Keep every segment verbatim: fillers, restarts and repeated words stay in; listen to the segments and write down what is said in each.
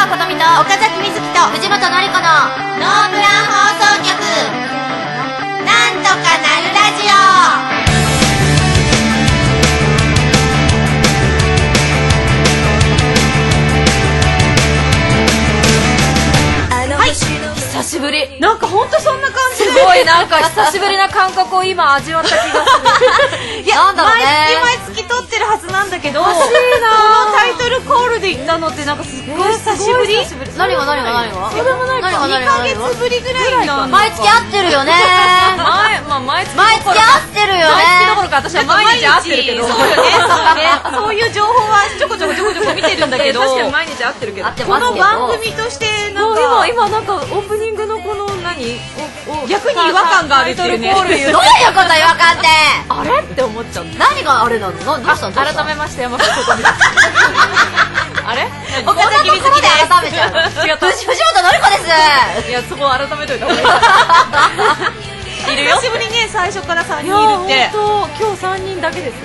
琴美と岡崎瑞希と藤本のり子のノープラン放送局、なんとかなるラジオ。 久しぶり。 なんかほんとそんな感じで、 すごいなんか久しぶりな感覚を今味わった気がする。 いや、なんだろうね、毎月毎月撮ってるはずなんだけど、おかしいな。このタイトルコールで行ったのってなんかすっごい久しぶり。 何が何が何が？ そうでもないか。 にかげつぶりぐらいの。 毎月会ってるよね。 前まあ毎月毎月会ってるよね。 毎月どころか私は毎日会ってるけど。 そうよね、そうね。そういう情報はちょこちょこちょこちょこ見てるんだけど。 確かに毎日会ってるけど。 この番組としてなんか今今なんかオープニングのこの何逆に違和感があるっていうね。 どういうこと違和感って。 あれって思っちゃった。 何があれなの？どうしたの？ 改めまして山口琴美です。あれ？ 岡崎瑞希です。改めちゃう。違う。藤本のり子です。 いや、そこ改めといた方がいい。いるよ。 久しぶりね、最初からさんにんいるって。 本当今日さんにんだけです。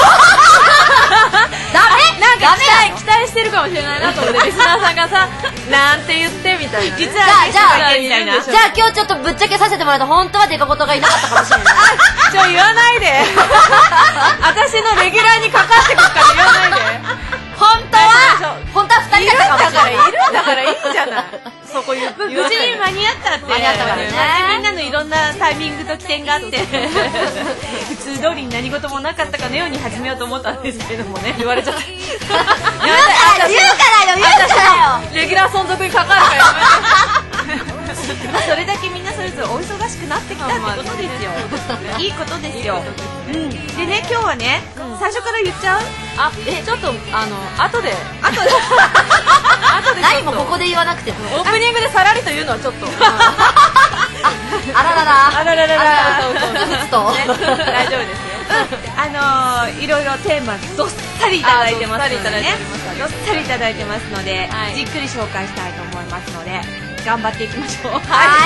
ダメ？ なんか期待期待してるかもしれないなと思って、リスナーさんがさ、なんて言ってみたいな。 実はじゃあじゃあじゃあ今日ちょっとぶっちゃけさせてもらうと、本当はデカことがいなかったかもしれない。 ちょ言わないで。私のレギュラーにかかってくるから言わないで。 本当は本当はふたりだったかもしれない。 いるんだからいいんじゃない。そこ言う。 無事に間に合ったって。 間に合ったからね。 みんなのいろんなタイミングと起点があって、普通通りに何事もなかったかのように始めようと思ったんですけどもね。 言われちゃった。言うからよ言うからよ言うからよ。 レギュラー存続にかかるからやめて。 それだけみんなそれぞれお忙しくなってきたってことですよ。いいことですよ。うん。でね、今日はね、最初から言っちゃう？ あ、え、ちょっとあの後で後で後で何もここで言わなくても。 オープニングでさらりと言うのはちょっと。 あらららあらららら。そうそうそう。 大丈夫ですよ。 あのー、いろいろテーマどっさりいただいてますのでね、どっさりいただいてますので、はい、じっくり紹介したいと思いますので頑張っていきましょう。 はい。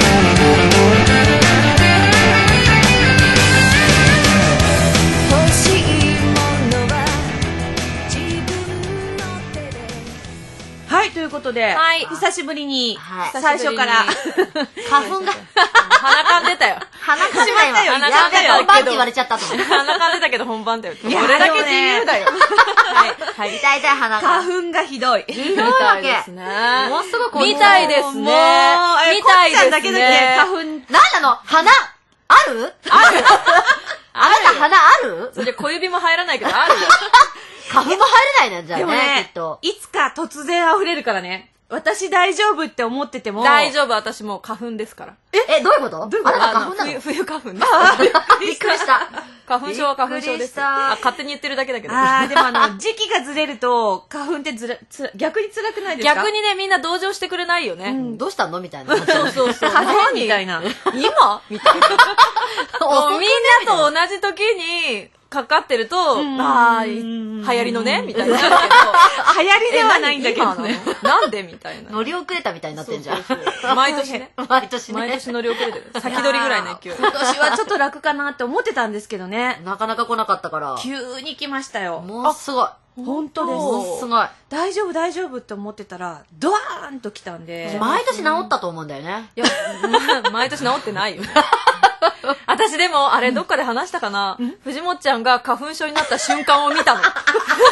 欲しいものは自分の手で。 はい、ということで、 はい、 久しぶりに、 はい、 最初から花粉が鼻かんでたよ。 鼻かんでたよ。 鼻かんでたよ。 本番って言われちゃったと。 鼻かんでたけど本番だよ。俺だけ自由だよ。 はいはい。痛い痛い鼻が。 花粉がひどい。 ひどいわけですね。 もうすぐこみたいですね。 もうみたいですね。 だけだけ花粉。 なんなの？鼻ある？ある。あなた鼻ある？ それで小指も入らないけどあるよ。 花粉も入れないんじゃんね、きっと。 いつか突然溢れるからね。私大丈夫って思ってても。 大丈夫、私もう花粉ですから。 え、え、どういうこと？どういうこと？あなた花粉なの？ 冬花粉です。 びっくりした。 花粉症は花粉症です。あ、勝手に言ってるだけだけど。 あー、でもあの、時期がずれると、花粉ってずら、つ逆に辛くないですか？ 逆にね、みんな同情してくれないよね。 どうしたのみたいな。 そうそうそう。 花粉みたいな。 今みたいな。みんなと同じ時に、かかってると、ああ、流行りのねみたいな。流行りではないんだけどね。 なんでみたいな。 乗り遅れたみたいになってんじゃん。 毎年ね。 毎年ね。 毎年乗り遅れてる。先取りぐらいの勢い。 今年はちょっと楽かなって思ってたんですけどね。 なかなか来なかったから。 急に来ましたよ。 もうすごい。 本当です。 もうすごい。 大丈夫大丈夫って思ってたら、ドワーンと来たんで。 毎年治ったと思うんだよね。 いや、毎年治ってないよ。私でも、あれどっかで話したかな、藤本ちゃんが花粉症になった瞬間を見たの。ちょっと聞い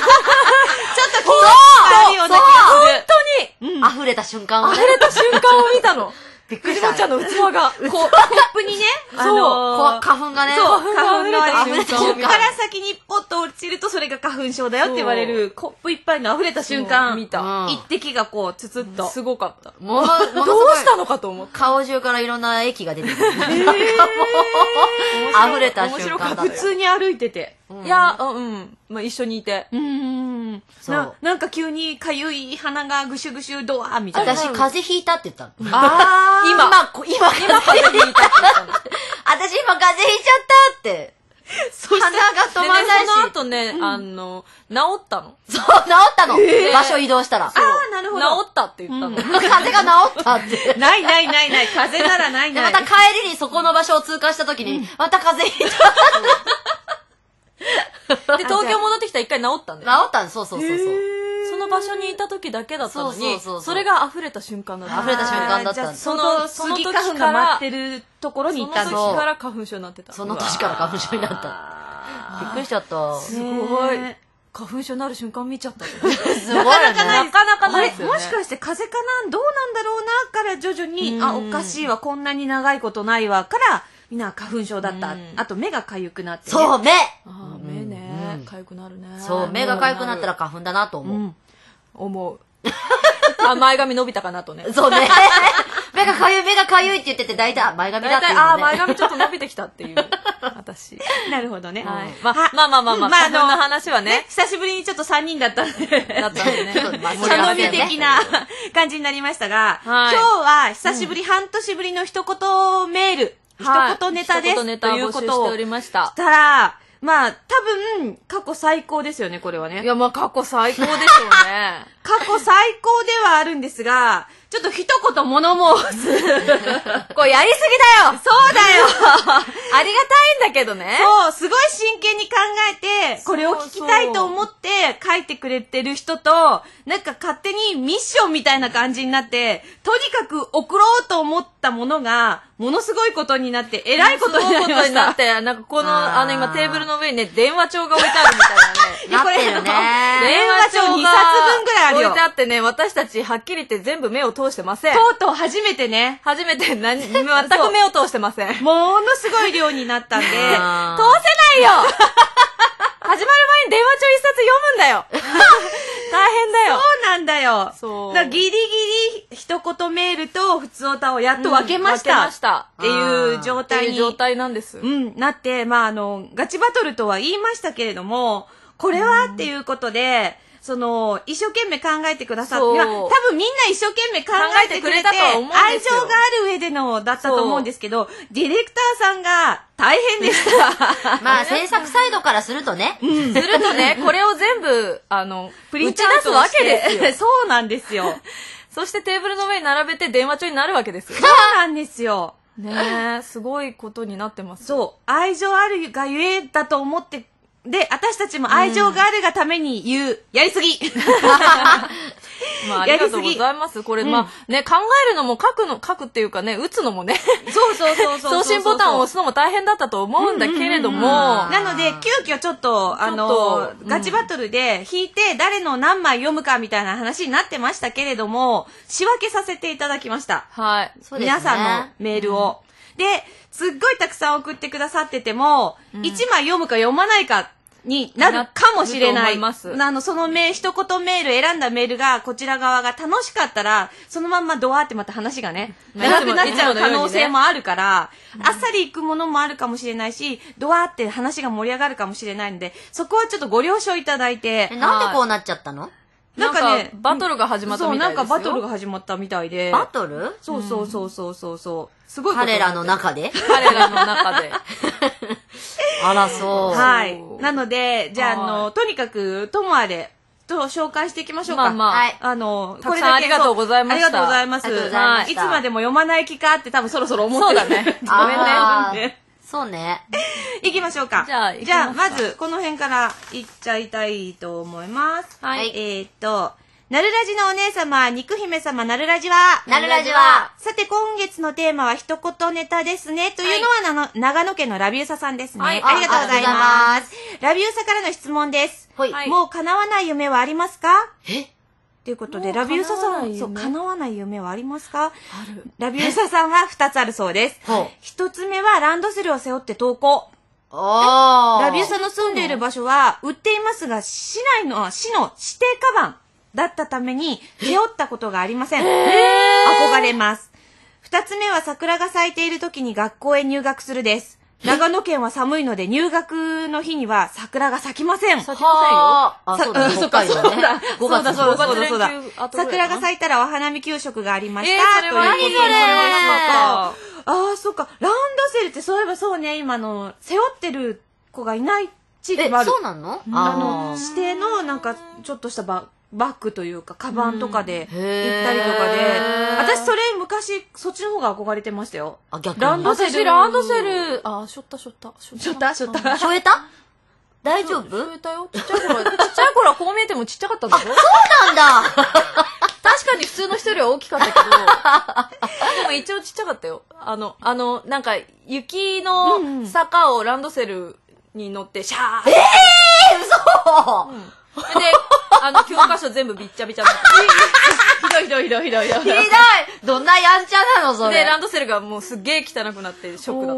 たような気がする。 本当に溢れた瞬間を溢れた瞬間を見たの。 びっくりした。 藤本ちゃんの器が、こう、 コップにね、 あの、花粉がね、 そう、花粉が溢れた瞬間。こっから先にポッと落ちるとそれが花粉症だよって言われる、コップいっぱいの溢れた瞬間、 見た。 一滴がこう、つつっと。 すごかった。 もう、 どうしたのかと思って。 顔中からいろんな液が出てくる。溢れた瞬間だった。 普通に歩いてて。 いや、うん、まあ一緒にいて。 うん。な、なんか急にかゆい鼻がぐしゅぐしゅドワーみたいな。 私、風邪ひいたって言ったの。 あー。 今、今、 今風邪ひいたって言ったの。 私今風邪ひいちゃったって。鼻が止まんないし。 その後ね、あの、治ったの。 そう、治ったの。場所移動したら。 ああ、なるほど。 治ったって言ったの。 風邪が治ったって。 ないないないない。風邪ならないない。 また帰りにそこの場所を通過した時に、また風邪ひいた。 で、東京戻ってきたら一回治ったんだよ。治ったんそうそうそうそう。 その場所にいた時だけだったのに、 そうそうそうそうそれが溢れた瞬間だった。 溢れた瞬間だったんだ。 じゃあそのスギ花粉が待ってるところに行ったその。 の時から花粉症になってた。 その年から花粉症になった。びっくりしちゃった。 すごい。花粉症になる瞬間見ちゃった。すごいね。 なかなかないですよね。 もしかして風邪かなどうなんだろうなから徐々に、あ、おかしいわ、こんなに長いことないわ、からみんな花粉症だった。あと目が痒くなって、ね。 そう、目あ目ね。痒くなるね。 そう、目が痒くなったら花粉だなと思う。うん、 思う。あ、前髪伸びたかなとね。 そうね。目がかゆい、目がかゆいって言ってて、大体、前髪だっていうのね。 あ、前髪ちょっと伸びてきたっていう。私。 なるほどね。 はい。まあまあまあまあ、まあ、あの話はね。 久しぶりにちょっとさんにんだったんで。 だったんでね。 頼み的な感じになりましたが、今日は久しぶり、半年ぶりの一言メール、一言ネタです。 一言ネタを募集しておりました。 したら、まあ、多分、過去最高ですよね、これはね。 いや、まあ、過去最高でしょうね。 過去最高ではあるんですが、ちょっと一言物申す。 これやりすぎだよ。 そうだよ。 ありがたいんだけどね。 そう、すごい真剣に考えて、これを聞きたいと思って書いてくれてる人と、なんか勝手にミッションみたいな感じになって、とにかく送ろうと思ったものが、ものすごいことになって、えらいことになりました。すごいことになって、なんかこの、あの今テーブルの上にね、電話帳が置いてあるみたいなね。 なってるね。 電話帳にさつぶんぐらいあるよ。 置いてあってね、私たちはっきり言って全部目を通してません。 とうとう初めてね。 初めて何、全く目を通してません。 ものすごい量になったんで、通せないよ始まる前に電話帳一冊読むんだよ大変だよ。 そうなんだよ。 そう。 だギリギリ一言メールと普通歌をやっと分けました。 うん、分けました。 っていう状態に。 っていう状態なんです。 うん、なって、まああの、ガチバトルとは言いましたけれども、これはっていうことで、その、一生懸命考えてくださって、多分みんな一生懸命考えてくれて、愛情がある上でのだったと思うんですけど、ディレクターさんが大変でした。 まあ制作サイドからするとね。 うん、するとね、これを全部、あの、プリント出すわけですよ。 そうなんですよ。 そしてテーブルの上に並べて電話帳になるわけですよ。 そうなんですよ。 ねえ、すごいことになってます。 そう。愛情あるがゆえだと思って、で、私たちも愛情があるがために言う、うん、やりすぎまあ、ありがとうございます。これ、うん、まあ、ね、考えるのも書くの、書くっていうかね、打つのもね。 そうそうそうそう。 送信ボタンを押すのも大変だったと思うんだけれども。 なので、急遽ちょっと、あの、うん、ガチバトルで弾いて、誰の何枚読むかみたいな話になってましたけれども、仕分けさせていただきました。 はい。 そうですね。皆さんのメールを。うん、で、すっごいたくさん送ってくださってても、うん、いちまい読むか読まないか、になるかもしれない。あの、そのメ一言メール、選んだメールが、こちら側が楽しかったら、そのまんまドワーってまた話がね、長くなっちゃう可能性もあるから、ね、あっさりいくものもあるかもしれないし、ドワーって話が盛り上がるかもしれないので、そこはちょっとご了承いただいて。 え、なんでこうなっちゃったの？ なんかね、バトルが始まったみたいですよ。 そう、なんかバトルが始まったみたいで。 バトル？ そうそうそうそうそうそう。すごいこと。彼らの中で彼らの中で。 あら、そう。 はい。なので、じゃあ、あの、とにかく、ともあれ、と紹介していきましょうか。まあまあ。はい。あの、 これだけありがとうございました。 ありがとうございます。はい。いつまでも読まない気かって多分そろそろ思ってる。 そうだね。 ごめんね。 そうね。 行きましょうか。 じゃあ、 じゃあ、まず、この辺から行っちゃいたいと思います。はい。えっと、なるラジのお姉様、肉姫様、なるラジは、 なるラジは、 さて今月のテーマは一言ネタですね。というのは、はい、あの、長野県のラビューサさんですね。はい、ありがとうございます。ラビューサからの質問です。はい。もう叶わない夢はありますか？ え？ ということで、ラビューサさん、そう、叶わない夢はありますか？ある。ラビューサさんは二つあるそうです。はい。一つ目はランドセルを背負って登校。ああ。ラビューサの住んでいる場所は、売っていますが、市内の、市の指定カバン。だったために背負ったことがありません。憧れます。二つ目は桜が咲いている時に学校へ入学するです。長野県は寒いので入学の日には桜が咲きません。 咲きませんよ。あ、そうだ、そうだ、そうだ、 そうだ、そうだ、そうだ。桜が咲いたらお花見給食がありました。 えー、それは何それ？ ああ、そっか。ランドセルってそういえばそうね、今の背負ってる子がいない地域もある。 え、そうなの？ あの、指定のなんかちょっとしたババッグというか、カバンとかで行ったりとかで、私それ昔、そっちの方が憧れてましたよ。 あ、逆に。 ランドセル。私ランドセル、あ、しょったしょった。 しょったしょった。 しょえた？ 大丈夫？ 聞こえたよ。ちっちゃい頃、ちっちゃい頃はこう見えてもちっちゃかったんだよ。 そうなんだ。 確かに普通の人よりは大きかったけど、でも一応ちっちゃかったよ。あの、あの、なんか、雪の坂をランドセルに乗って、シャーって。 ええー、嘘、 うん、で、あの、教科書全部びっちゃびちゃになって。ひどいひどいひどいひどいひどい。 ひどい。どんなやんちゃなのそれ。 で、ランドセルがもうすっげえ汚くなってショックだった。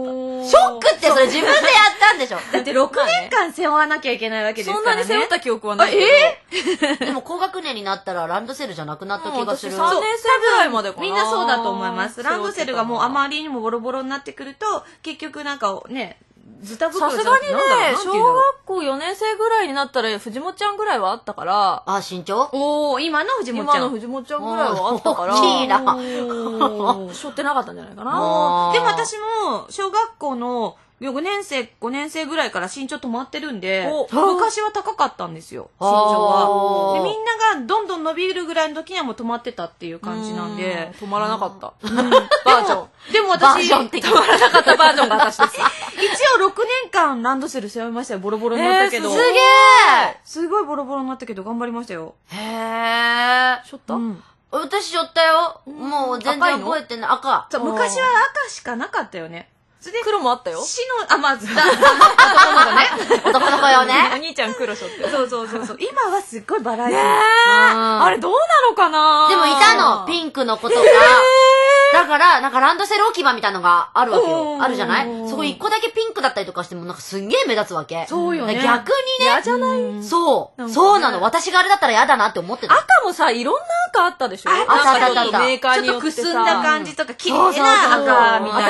ショックってそれ自分でやったんでしょ。 だってろくねんかん背負わなきゃいけないわけですからね。 そんなに背負った記憶はないけど。 えー、でも高学年になったらランドセルじゃなくなった気がする。 さんねん生ぐらいまでかな。 みんなそうだと思います。ランドセルがもうあまりにもボロボロになってくると、結局なんかね、ズタ袋さすがにね、小学校よねん生ぐらいになったら、藤本ちゃんぐらいはあったから。 あ、身長？ おー、今の藤本ちゃん。 今の藤本ちゃんぐらいはあったから。 大きいな。 しょってなかったんじゃないかな。 でも私も、小学校のよねん生、ごねん生ぐらいから身長止まってるんで、昔は高かったんですよ、身長は。で、みんながどんどん伸びるぐらいの時にはもう止まってたっていう感じなんで。 止まらなかった。バージョン。 でも私、 止まらなかったバージョンが私です。 一応ろくねんかんランドセル背負いましたよ。ボロボロになったけど。 すげえすごいボロボロになったけど頑張りましたよ。 へー。 しょった、 私しょったよ。もう全然覚えてない。赤。 昔は赤しかなかったよね。 黒もあったよ。 死の、あ、まず、男の子ね。 男の子よね。 お兄ちゃん黒しょって。 そうそうそうそう。今はすっごいバラエティー。 あれどうなのかな。 でもいたの、ピンクの子とか。だから、なんかランドセル置き場みたいなのがあるわけよ。あるじゃない？そこ一個だけピンクだったりとかしてもなんかすんげえ目立つわけ。 そうよね。 逆にね。 嫌じゃない？ そう。そうなの。私があれだったら嫌だなって思ってた。 赤もさ、いろんな赤あったでしょ？ あったあったあった。 メーカーによってさ。 ちょっとくすんだ感じとか、綺麗な赤みたいなのから。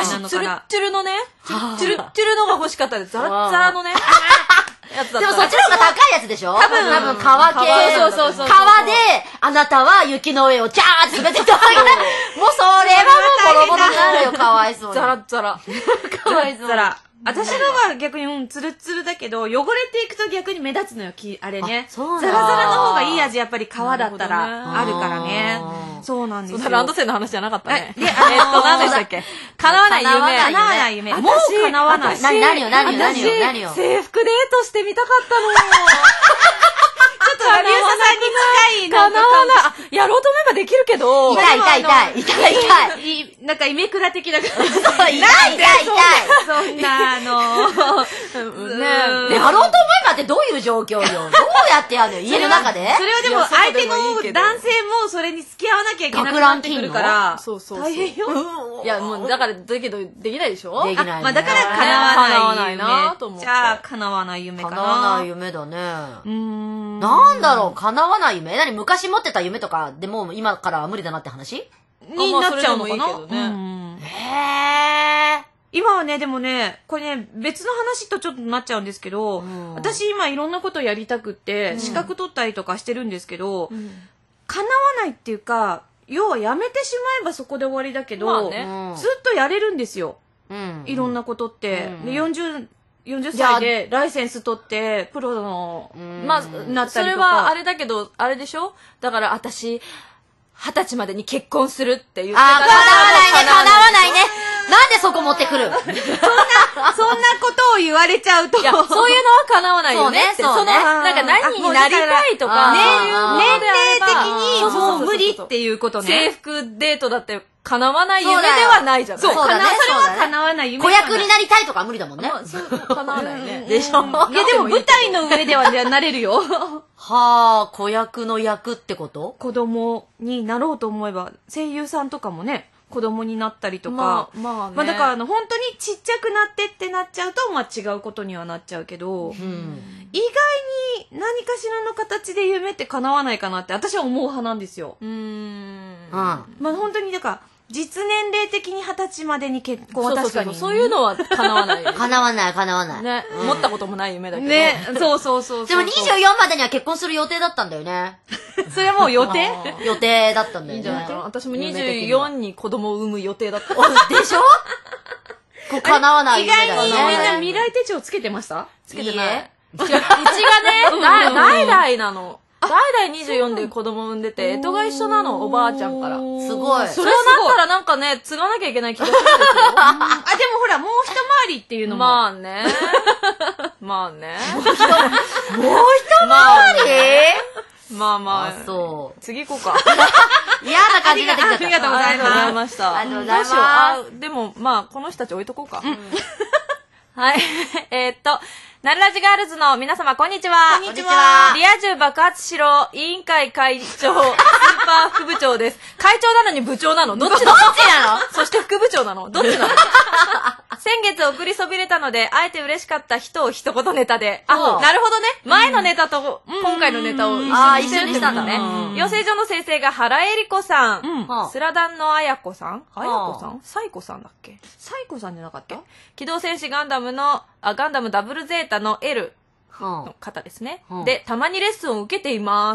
私、ツルッツルのね、ツルッツルのが欲しかったです。ザラッザラのね。やつだった。 でもそっちの方が高いやつでしょ？多分、多分革系。 そうそうそうそう。 革で、あなたは雪の上をジャーって滑ってたから、もうそれはもうボロボロになるよ、かわいそうに。 ザラッザラ。 かわいそう。私のは逆に、うん、ツルツルだけど、汚れていくと逆に目立つのよ、きあれね。 そうなんだ。ザラザラの方がいい味、やっぱり皮だったら、あるからね。そうなんですよ。 ランドセルの話じゃなかったね。 え、えっと、何でしたっけ？叶わない夢。 叶わない夢。もう叶わない。 何、何よ、何よ、何よ、何よ。 制服デートしてみたかったの。 ちょっとラビューサさんに近い叶わない。あ、やろうと思えばできるけど。 痛い痛い痛い。痛い痛い。なんかイメクラ的な感じ。 痛い痛い痛い。 そんな、あの、 ねやろうと思えばってどういう状況よ。どうやってやるの？家の中で？ それはでも相手の男性もそれに付き合わなきゃいけなくなってくるから、 そうそう。 大変よ。 いや、もうだから、だけど、できないでしょ？ できない。 まあだから叶わないなと思って。じゃあ、叶わない夢かな。 叶わない夢だね。うーん。なんだろう、叶わない夢？何昔持ってた夢とかでも今からは無理だなって話？ になっちゃうのかな？ へー。 今はね、でもね、これね、別の話とちょっとなっちゃうんですけど、うん、私今いろんなことやりたくって、うん、資格取ったりとかしてるんですけど、うん、叶わないっていうか、要はやめてしまえばそこで終わりだけど、まあね、ずっとやれるんですよ。うん、いろんなことって。うん、でよんじゅう、よんじゅっさいでライセンス取って、プロの、まあ、なったりとか。それはあれだけど、あれでしょ？だから私、二十歳までに結婚するって言ってたら。 あ、叶わないね、叶わないね。なんでそこ持ってくるそんな、そんなことを言われちゃうと。 いや、そういうのは叶わないよねって。そうね。なんか何になりたいとか、 年齢的にもう無理っていうことね。 制服デートだって叶わない夢ではないじゃない。 そう、それは叶わない夢。 子役になりたいとか無理だもんね。 そう、叶わないね。 でしょ。 いや、でも舞台の上ではなれるよ。 はあ、子役の役ってこと？ 子供になろうと思えば、声優さんとかもね、子供になったりとか。 まあ、まあね。 まあだからあの、本当にちっちゃくなってってなっちゃうと、まあ違うことにはなっちゃうけど、うん、意外に何かしらの形で夢って叶わないかなって私は思う派なんですよ。うーん。まあ本当にだから、実年齢的に二十歳までに結婚は確かに。 そういうのは叶わない。 叶わない、叶わない。 ね。思ったこともない夢だけど。 ね。そうそうそう。 でもにじゅうよんまでには結婚する予定だったんだよね。 それはもう予定予定だったんだよね。いいんじゃないかな。 私もにじゅうよんに子供を産む予定だった。 でしょ？こう叶わない夢だよね。 意外にみんな未来手帳つけてました？ つけてない。うちがね、代々なの。代々にじゅうよんで子供産んでて、干支が一緒なの、おばあちゃんから。すごい。 それなったらなんかね、継がなきゃいけない気がするんですよ。 あ、でもほら、もう一回りっていうのも。 まあね。 まあね。 もう一回りまあまあ。 そう。 次行こうか。 嫌な感じになってきちゃった。 ありがとうございます。 ありがとうございました。 ありがとうございます。 どうしよう。あ、でも、まあ、この人たち置いとこうか。はい。えーっと、ナルラジガールズの皆様、こんにちは。 こんにちは。 リア充爆発しろ委員会会長、スーパー副部長です。会長なのに部長なのどっちなのどっちなのそして副部長なのどっちなの先月送りそびれたので、あえて嬉しかった人を一言ネタで。あ、なるほどね。前のネタと今回のネタを一緒にしてるってことね。養成所の先生が原恵里子さん。スラダンの綾子さん綾子さんサイコさんだっけサイコさんじゃなかった？ 機動戦士ガンダムの、あ、ガンダムダブルゼータの L の方ですね。で、たまにレッスンを受けています。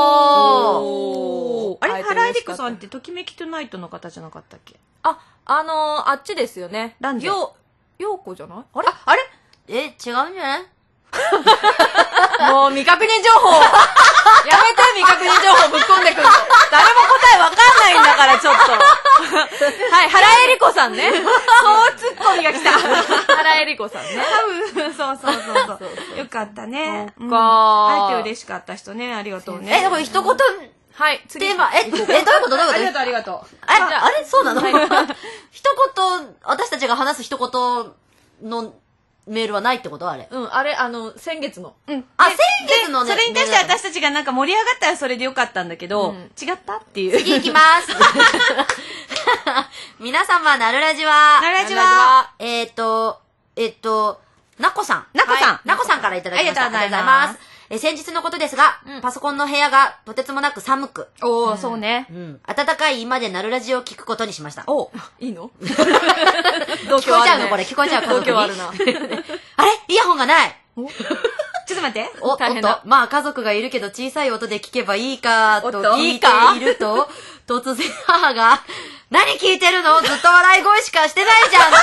おー。あれ、原恵里子さんってときめきトゥナイトの方じゃなかったっけ？ あ、あのー、あっちですよね。 ランジェ。 よう、ようこじゃないあれあれえ、違うんじゃないもう未確認情報やめて未確認情報ぶっ込んでくるの誰も答えわかんないんだからちょっとはい、原恵里子さんねそうツッコミが来た原恵里子さんね多分、そうそうそうそうよかったね。 そっかー。 あえて嬉しかった人ね、ありがとうね。 え、でも一言、 はい、次。 テーマ、え、え、どういうことどういうことありがとうありがとう。 あ、あれそうなの一言、私たちが話す一言のメールはないってことあれ。 うん、あれ、あの、先月の。 うん。 あ、先月のね。 それに対して私たちがなんか盛り上がったらそれでよかったんだけど、 うん違ったっていう。 次行きます。皆様、なるラジは、 なるラジは、 えっと、えっと、なこさん。 なこさんはいなこさんからいただきました。 ありがとうございますえ、先日のことですが、パソコンの部屋がとてつもなく寒く、 おー、そうね。 うん、暖かい今でなるラジを聞くことにしました。 おいいの聞こえちゃうのこれ、聞こえちゃう家族に。 あるな。 あれイヤホンがないちょっと待って。 お、おっ大変だと、まあ家族がいるけど小さい音で聞けばいいかとおっと聞いていると、突然母が、何聞いてるのずっと笑い声しかしてないじゃんと。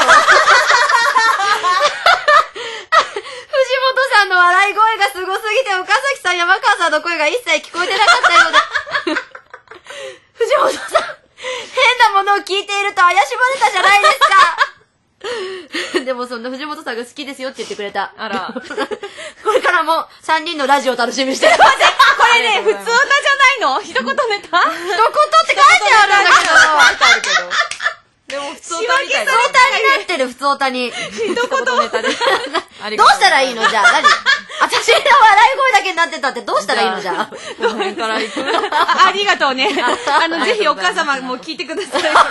藤本さんの笑い声がすごすぎて岡崎さん、山川さんの声が一切聞こえてなかったようで。藤本さん、変なものを聞いていると怪しまれたじゃないですか。でもそんな藤本さんが好きですよって言ってくれた。 あら。 これからもさんにんのラジオを楽しみにしてる。 これね、普通歌じゃないの一言ネタ一言って書いてあるんだけど。 でも普通仕歌みたいな。 普通歌になってる、普通歌に。 一言ネタで。 どうしたらいいのじゃあ、何私の笑い声だけになってたってどうしたらいいのじゃあ。 この辺から行く。 あありがとうね。あの、ぜひお母様も聞いてください。 耳を、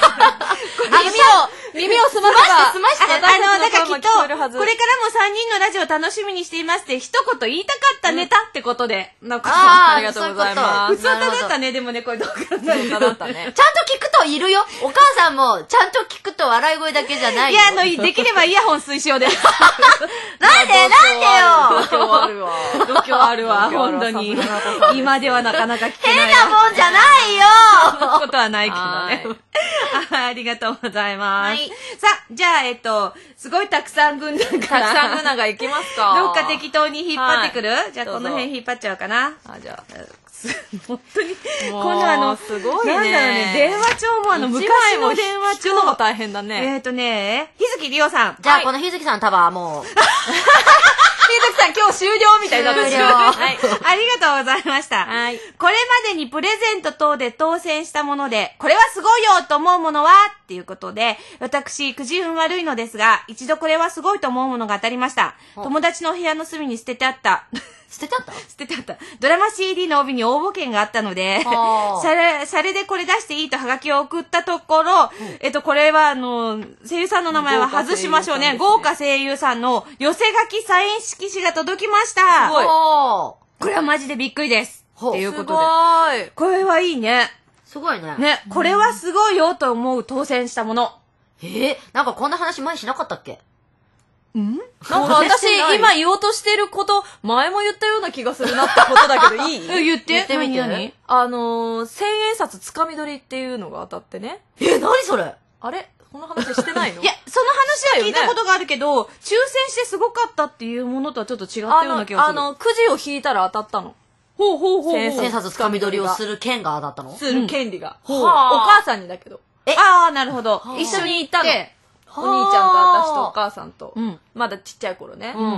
耳を澄ませば。 すまして、 あの、なんかきっと、これからも聞こえるはずさんにんのラジオ楽しみにしていますって一言言いたかったネタってことで、なんかあーありがとうございます。 普通歌だったね、でもね、これどう考えて普通歌だったね。 ちゃんと聞くといるよ。お母さんも、ちゃんと聞くと笑い声だけじゃないよ。 いや、あの、できればイヤホン推奨です。 なんでなんでよ度胸あるわ。 度胸あるわ、 度胸あるわ本当にさすがな子さ。ん今ではなかなか聞けない変なもんじゃないよそんなことはないけどね。あありがとうございます。 はいさあ、じゃあ、えっと、すごいたくさん軍団から。 たくさんグナが行きますか。 どっか適当に引っ張ってくる、 はいじゃあ、 どうぞこの辺引っ張っちゃうかな。 あ、じゃあ。 本当に。 もう今度あの、 すごいねなんだろうね、電話帳もあの、昔の電話帳。 聞くのも大変だね。 えっとね、日月りおさん。 じゃあ、 はいこの日月さんの束はもう、 ひずきさん今日終了みたいになってる。 終了はい。 ありがとうございました。 はいこれまでにプレゼント等で当選したもので、これはすごいよと思うものはっていうことで、私、くじ運悪いのですが、一度これはすごいと思うものが当たりました。友達の部屋の隅に捨ててあった。 捨ててあった捨ててあった。ドラマ シーディー の帯に応募券があったので、 はあそれ、それでこれ出していいとハガキを送ったところ、えっと、これはあの、声優さんの名前は外しましょうね。豪華声優さんの寄せ書きサイン色紙が届きました。 すごいおーこれはマジでびっくりです。 ほうっていうことで。 すごい。 これはいいね。 すごいね。 ね、これはすごいよと思う当選したもの。 えー、なんかこんな話前にしなかったっけんなんか私、今言おうとしてること、前も言ったような気がするなってことだけど、いいえ、言って。 言ってみて何々 あのー、千円札つかみ取りっていうのが当たってね。 え、なにそれあれこの話してないのいや、その話は聞いたことがあるけど、抽選してすごかったっていうものとはちょっと違ったあような気がする。 の、あの、くじを引いたら当たったの。 ほうほうほうほう。 千千冊つかみ取りをする権が当たったのする権利が。 うんおはあ母さんにだけど。 えああ、なるほど。 一緒に行ったの。 で、 お兄ちゃんと私とお母さんと。 うん。 まだちっちゃい頃ね。 うん。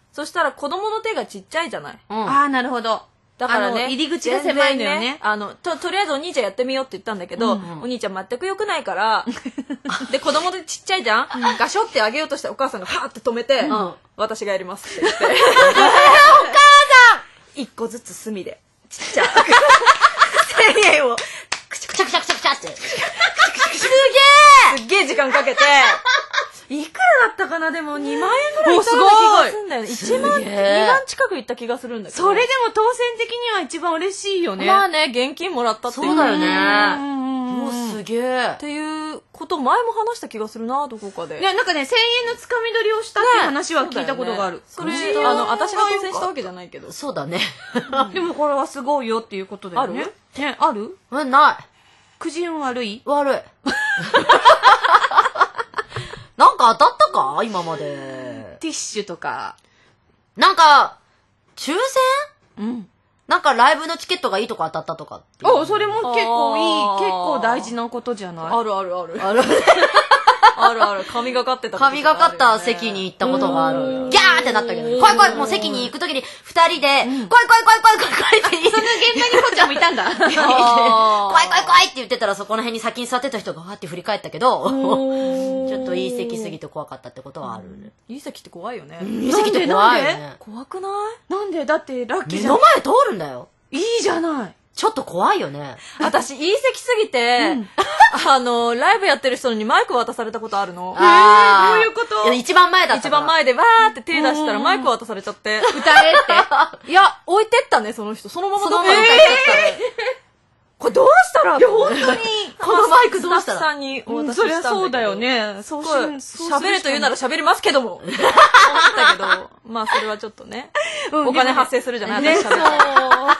そしたら子供の手がちっちゃいじゃない。 ああ、なるほど。 だからね、 入り口が狭いのよね。 あの、と、とりあえずお兄ちゃんやってみようって言ったんだけど、お兄ちゃん全く良くないから、で、子供でちっちゃいじゃんガショってあげようとしてお母さんがパーって止めて、私がやりますって言って。お母さん一個ずつ墨で、ちっちゃい。せんえんを、くちゃくちゃくちゃくちゃくちゃって。すげえすっげえ時間かけて、いくらだったかなでもにまんえんぐらいいったような気がするんだよね。いちまん、にまん近くいった気がするんだけど。 それでも当選的には一番嬉しいよね。 まあね、現金もらったっていう。 そうだよね。もうすげえ。 っていうこと前も話した気がするな、どこかで。 いや、なんかね、せんえんのつかみ取りをしたって話は聞いたことがある。 それ、あの、私が当選したわけじゃないけど。 そうだね。 でもこれはすごいよっていうことだよね。 ある？ ね、ある？ え、ない。 くじ運悪い？ 悪い。なんか当たったか今まで。 ティッシュとか。 なんか、抽選？ うん。 なんかライブのチケットがいいとこ当たったとかっていう。 お、それも結構いい、結構大事なことじゃない？ あるあるある。 あるあるある。神がかってた。 神がかった席に行ったことがある。ギャーってなったけど、来い来いもう席に行くときに二人で、来い来い来い来い来いって言って。 その現場にこっちゃんもいたんだ。 来い来い来いって言ってたらそこの辺に先に座ってた人がわって振り返ったけど、ちょっといい席すぎて怖かったってことはあるね。 いい席って怖いよね。 いい席って怖いよね。 怖くない？ なんで？だってラッキー目じゃん。 の前通るんだよ。 いいじゃない。 ちょっと怖いよね。 私、いい席すぎて、あの、ライブやってる人にマイク渡されたことあるの。 あー、 どういうこと？ 一番前だった一番前でわーって手出したらマイク渡されちゃって。 歌えって。 いや、置いてったね、その人。そのままどっかにそのまま置いてったね。これどうしたら？いや、 本当に。 このマイクどうしたら？ スタッフさんにお渡しそりゃしたんだけど。 そうだよね。そうし、 喋ると言うなら喋りますけども。思ったけど、まあそれはちょっとね。お金発生するじゃない？私喋ったら。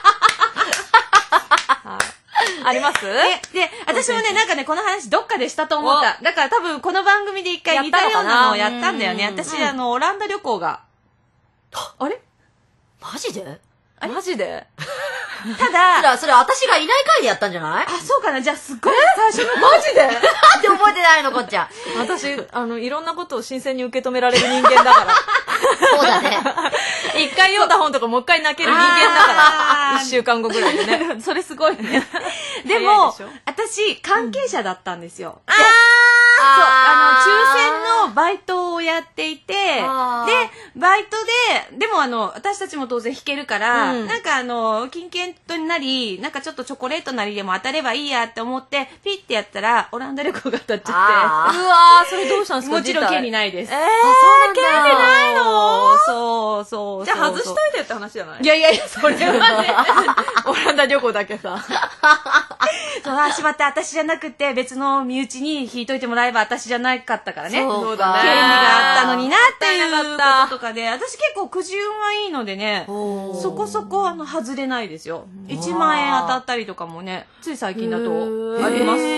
あります？ で、で、私もね、なんかね、この話どっかでしたと思った。だから多分この番組で一回似たようなのをやったんだよね。私、あの、オランダ旅行が。あれ？ マジで？ マジで？ ただ、 それは、それ私がいない回でやったんじゃない？ あ、そうかな。じゃあすっごい最初の。 マジで？ って覚えてないの、こっちゃ。 私、あの、いろんなことを新鮮に受け止められる人間だから。 そうだね。 一回読んだ本とかもう一回泣ける人間だから。一週間後ぐらいでね。 それすごいね。でも、私、関係者だったんですよ。あーそう、あの、抽選のバイトをやっていて、で、バイトで、でもあの、私たちも当然弾けるから、うん、なんかあの、金券になり、なんかちょっとチョコレートなりでも当たればいいやって思って、ピッてやったら、オランダ旅行が当たっちゃって。 うわー、それどうしたんですか？ もちろん権利ないです。 えー、そう権利ないの？ そうそうそう。 じゃあ外しといてって話じゃない？ いやいやいや、それはね。 オランダ旅行だけさ。 そう、あ、しまった、私じゃなくて、別の身内に引いといてもらえば私じゃなかったからね。 そうだね。 権利があったのになっていうこととかで、私結構くじ運はいいのでね、そこそこあの外れないですよ。いちまんえん当たったりとかもね、つい最近だとあります。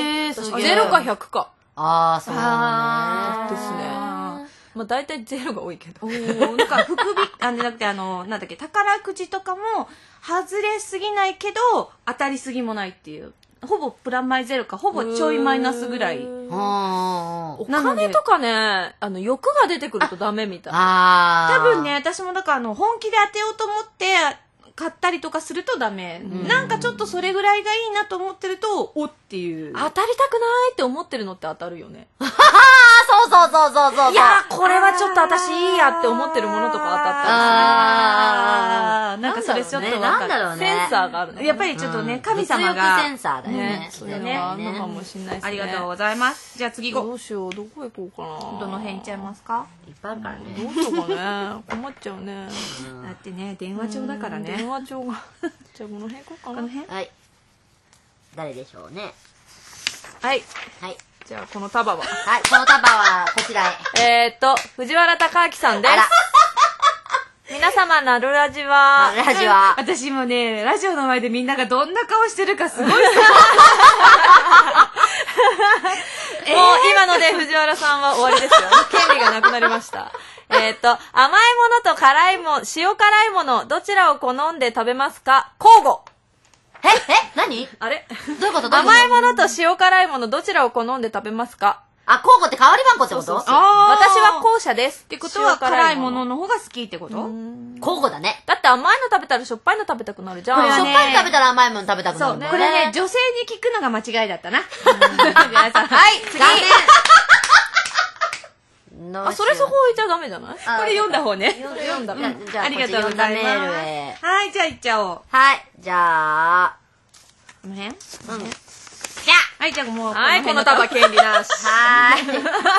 ゼロかひゃくか。 ああ、そうね。 ですね。まあ大体ゼロが多いけど。 なんか福引、あ、じゃなくてあの、なんだっけ、宝くじとかも外れすぎないけど、当たりすぎもないっていう。ほぼプラマイゼロか、ほぼちょいマイナスぐらい。 お金とかね、あの、欲が出てくるとダメみたい。 あ多分ね、私もだからあの、本気で当てようと思って、買ったりとかするとダメ。うん、なんかちょっとそれぐらいがいいなと思ってると、おっていう。 当たりたくないって思ってるのって当たるよね。 ははーそうそうそうそうそう。 いやー、これはちょっと私いいやって思ってるものとか当たったりする。 あー、なんかそれちょっとわかる。 なんだろうね。 センサーがあるね。 やっぱりちょっとね、神様が。 センサーだよね。 そういうのがあるのかもしれないですね。 ありがとうございます。じゃあ次行こう。 どうしよう、どこ行こうかな。 どの辺行っちゃいますか？ いっぱいあるからね。 どうしようかね。困っちゃうね。 だってね、電話帳だからね。 電話帳が。じゃあこの辺行こうかな。 この辺？ はい。誰でしょうね。 はい。 はい。 じゃあこの束は。 はい、この束はこちらへ。 えーっと、藤原隆明さんです。皆様、なるラジは。 なるラジは。 私もね、ラジオの前でみんながどんな顔してるかすごいさ。 もう今ので藤原さんは終わりですよ。権利がなくなりました。えーっと、甘いものと辛いもの、塩辛いもの、どちらを好んで食べますか？交互。 ええ何あれどういうことどういうこと？ 甘いものと塩辛いもの、どちらを好んで食べますか？ あ、交互って代わり番号ってこと？ 私は後者です。 ってことは辛いものの方が好きってこと？ 交互だね。 だって甘いの食べたらしょっぱいの食べたくなるじゃん。 しょっぱいの食べたら甘いもの食べたくなるんだよね。 これね、女性に聞くのが間違いだったな。はい、次。 あ、それそこ置いちゃダメじゃない？ これ読んだ方ね。 読んだ。 じゃあ、 ありがとうございます。はい、じゃあ行っちゃおう。 はい、じゃあ。 この辺？うん。 じゃあはい、じゃあもう。 はい、この束権利なし。 はーい。大変だな、こ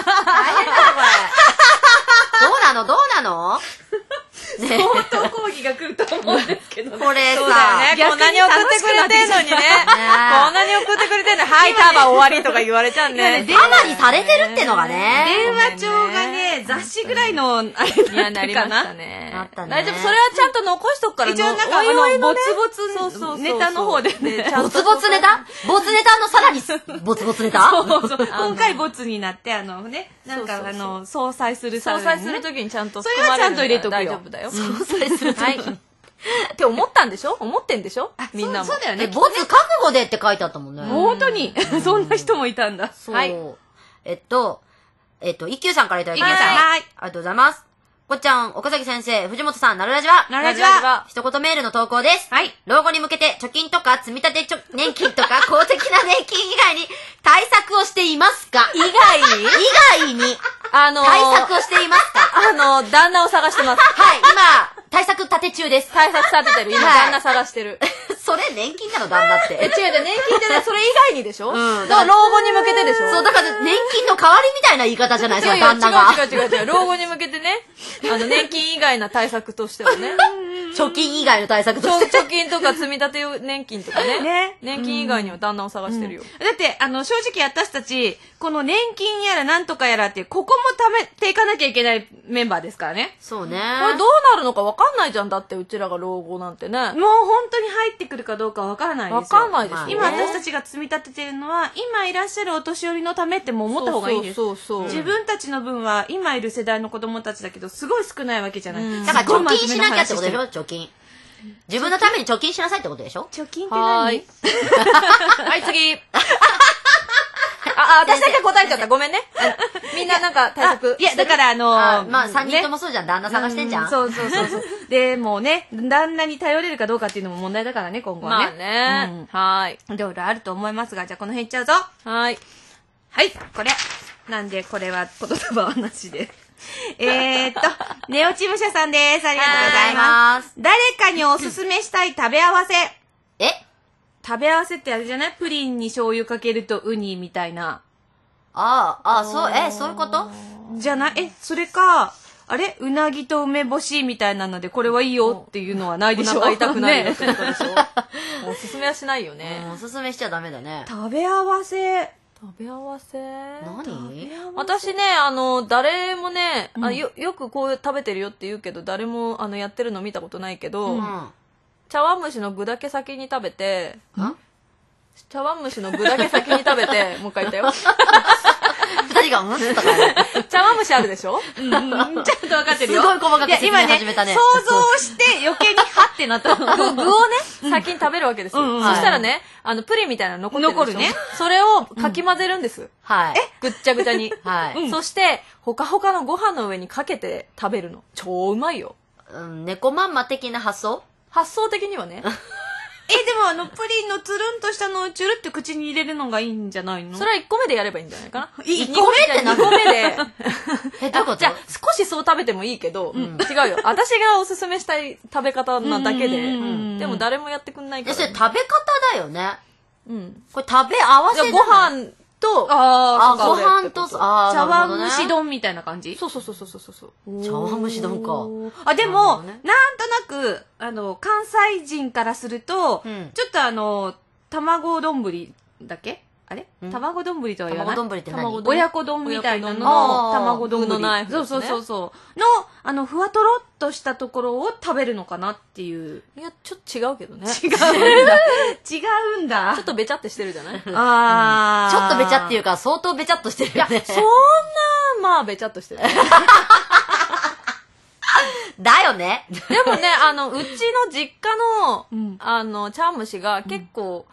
れ。どうなのどうなの相当講義が来ると思うんですけどね。 これさ、 こんなに送ってくれてんのにね。こんなに送ってくれてんのに、はい、束終わりとか言われちゃうね。 束にされてるってのがね。 電話帳がね、雑誌ぐらいの、あれになってるかな。 なったね。大丈夫、それはちゃんと残しとくから。 一応なんか、あの、ボツボツネタの方でね。 ボツボツネタボツネタのさらに、ボツボツネタそうそう。今回ボツになって、あのね、なんかあの、相殺する相殺するときにちゃんと。 それはちゃんと入れとくよ。 大丈夫だよ。 相殺するときに。 って思ったんでしょ思ってんでしょみんなも。 そうだよね。 ボツ覚悟でって書いてあったもんね。 本当にそんな人もいたんだ。 はい。えっと、えっと、一休さんからいただきました。 はい。 ありがとうございます。こっちゃん、岡崎先生、藤本さん、なるラジは。 なるラジは。 一言メールの投稿です。 はい。 老後に向けて貯金とか積み立て年金とか公的な年金以外に対策をしていますか？ 以外に以外に、 あのー、 対策をしていますか？ あのー、旦那を探してます。 はい、今、対策立て中です。 対策立ててる。今、旦那探してる。 それ年金なの旦那って。 え、違う違う、年金ってね、それ以外にでしょ？ うん。 だから老後に向けてでしょ？ そう、だから年金の代わりみたいな言い方じゃないですか、旦那が。 違う違う違う違う。老後に向けてね、あの、年金以外な対策としてはね。 貯金以外の対策として。 貯金とか積み立て年金とかね。 ね。 年金以外には旦那を探してるよ。 だって、あの、正直私たち、この年金やらなんとかやらって、ここも貯めていかなきゃいけないメンバーですからね。 そうね。 これどうなるのか分かんないじゃん。だってうちらが老後なんてね。 もう本当に入ってくるかどうか分からないですよ。 分かんないですよ。 今私たちが積み立ててるのは、今いらっしゃるお年寄りのためってもう思った方がいいです。 そうそうそう。 自分たちの分は、今いる世代の子供たちだけど、すごい少ないわけじゃない。 だから貯金しなきゃってことでしょ貯金。自分のために貯金しなさいってことでしょ貯金って何？ はい。はい、次。あ、あ、私だけ答えちゃった。ごめんね。みんななんか対策。 いや、だからあのー、 まあさんにんともそうじゃん。旦那探してんじゃん。 そうそうそうそう。で、もうね、旦那に頼れるかどうかっていうのも問題だからね、今後はね。 まあね。はい。 いろいろあると思いますが、じゃあこの辺いっちゃうぞ。 はい。 はい、これ。なんで、これは言葉はなしで。えーっと、ネオチムシャさんです。ありがとうございます。誰かにおすすめしたい食べ合わせ。 え食べ合わせってあれじゃない？プリンに醤油かけるとウニみたいな。 ああ、ああ、そう、え、そういうこと？ じゃない？え、それか、あれうなぎと梅干しみたいなので、これはいいよっていうのはないでしょ？ お腹痛くないよってことでしょ？おすすめはしないよね。 おすすめしちゃダメだね。 食べ合わせ。 食べ合わせ何？ 私ね、あの、誰もね、うん、あよ、よくこう食べてるよって言うけど、誰もあのやってるの見たことないけど、うん、茶碗蒸しの具だけ先に食べて、 ん茶碗蒸しの具だけ先に食べて、もう一回言ったよ。 二人がうんとか茶碗蒸しあるでしょ？ うん、ちゃんと分かってるよ。 すごい細かく説明始めたね。 想像して余計にハってなったの。 具をね、先に食べるわけですよ。そしたらね、あの、プリンみたいなの残ってるでしょ？残るね。それをかき混ぜるんです。 はい。 えぐっちゃぐちゃに。 はい。 そして、ほかほかのご飯の上にかけて食べるの。超うまいよ。 うん、猫まんま的な発想？ 発想的にはね。 え、でもあの、プリンのつるんとしたのをチュルって口に入れるのがいいんじゃないの？ それはいっこめでやればいいんじゃないかな。 いっこめって何個目で。 え、どういうこと？ じゃあ、少しそう食べてもいいけど、うん、違うよ。私がおすすめしたい食べ方なだけで。でも誰もやってくんないから、 ね。それ食べ方だよね。 うん。 これ食べ合わせだ。 ご飯と、 ああ、ご飯と、ああ、茶碗蒸し丼みたいな感じ？ そうそうそうそうそうそう。 茶碗蒸し丼か。 あ、でも、ね、なんとなく、あの、関西人からすると、うん、ちょっとあの、卵丼だっけあれ、うん、卵丼とは言わない？ 卵丼って何？ 親子丼みたいなのの卵丼のナイフ、 ね。そうそうそうそう。の、あの、ふわとろっとしたところを食べるのかなっていう。 いや、ちょっと違うけどね。 違うんだ。違うんだ。 ちょっとべちゃってしてるじゃない？ あー、うん。ちょっとべちゃっていうか、相当べちゃっとしてるよね。 そんな、まあ、べちゃっとしてる。 だよね。 でもね、あの、うちの実家の、うん、あの、茶碗蒸しが結構、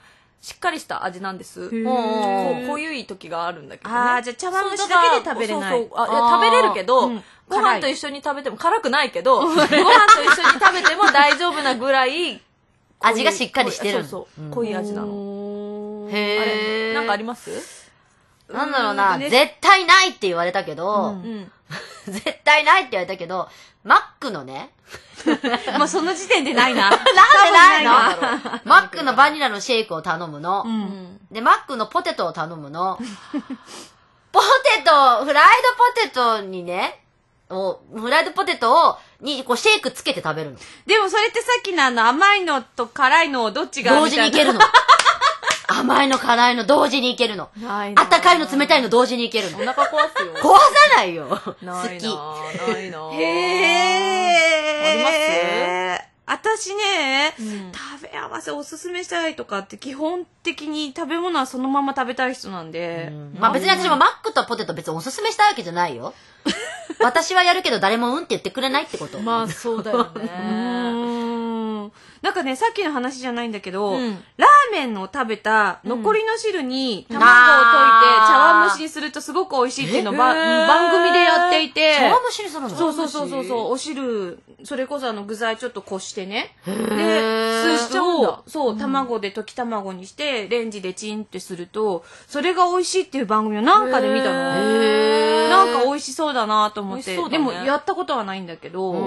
しっかりした味なんです。 ーこう、こういういい時があるんだけどね。 あー、じゃあ茶碗蒸しだけで食べれない。 そうそう。あ、いや、食べれるけど、 うんご飯と一緒に食べても、辛くないけど、ご飯と一緒に食べても大丈夫なぐらい、 味がしっかりしてる。 そうそう。濃い味なの。 へー。 なんかあります？ なんだろうな、絶対ないって言われたけど、絶対ないって言われたけど、マックのね、 まあその時点でないな。 なんでないのマックのバニラのシェイクを頼むの。で、マックのポテトを頼むの。ポテト、フライドポテトにね、をフライドポテトを、に、こう、シェイクつけて食べるの。 でもそれってさっきのあの甘いのと辛いのをどっちが同時にいけるの。甘いの辛いの同時にいけるの。あったかいの冷たいの同時にいけるの。 お腹壊すよ。 壊さないよ。好き。 ないなないなへー。 あります私ね、 うん、 食べ合わせおすすめしたいとかって基本的に食べ物はそのまま食べたい人なんで。 うん、まあ別に私もマックとポテト別におすすめしたいわけじゃないよ。私はやるけど誰もうんって言ってくれないってこと。 まあそうだよね。うーん。なんかね、さっきの話じゃないんだけど、 うん、 ラーメンを食べた残りの汁に卵を溶いて茶碗蒸しにするとすごく美味しいっていうのをば番組でやっていて。 茶碗蒸しにするの？ そうそうそうそうそう。お汁、それこそあの具材ちょっとこしてね。で、スープを、そう、卵で溶き卵にして、レンジでチンってすると、それが美味しいっていう番組をなんかで見たの。なんか美味しそうだなと思って。でもやったことはないんだけど、うん。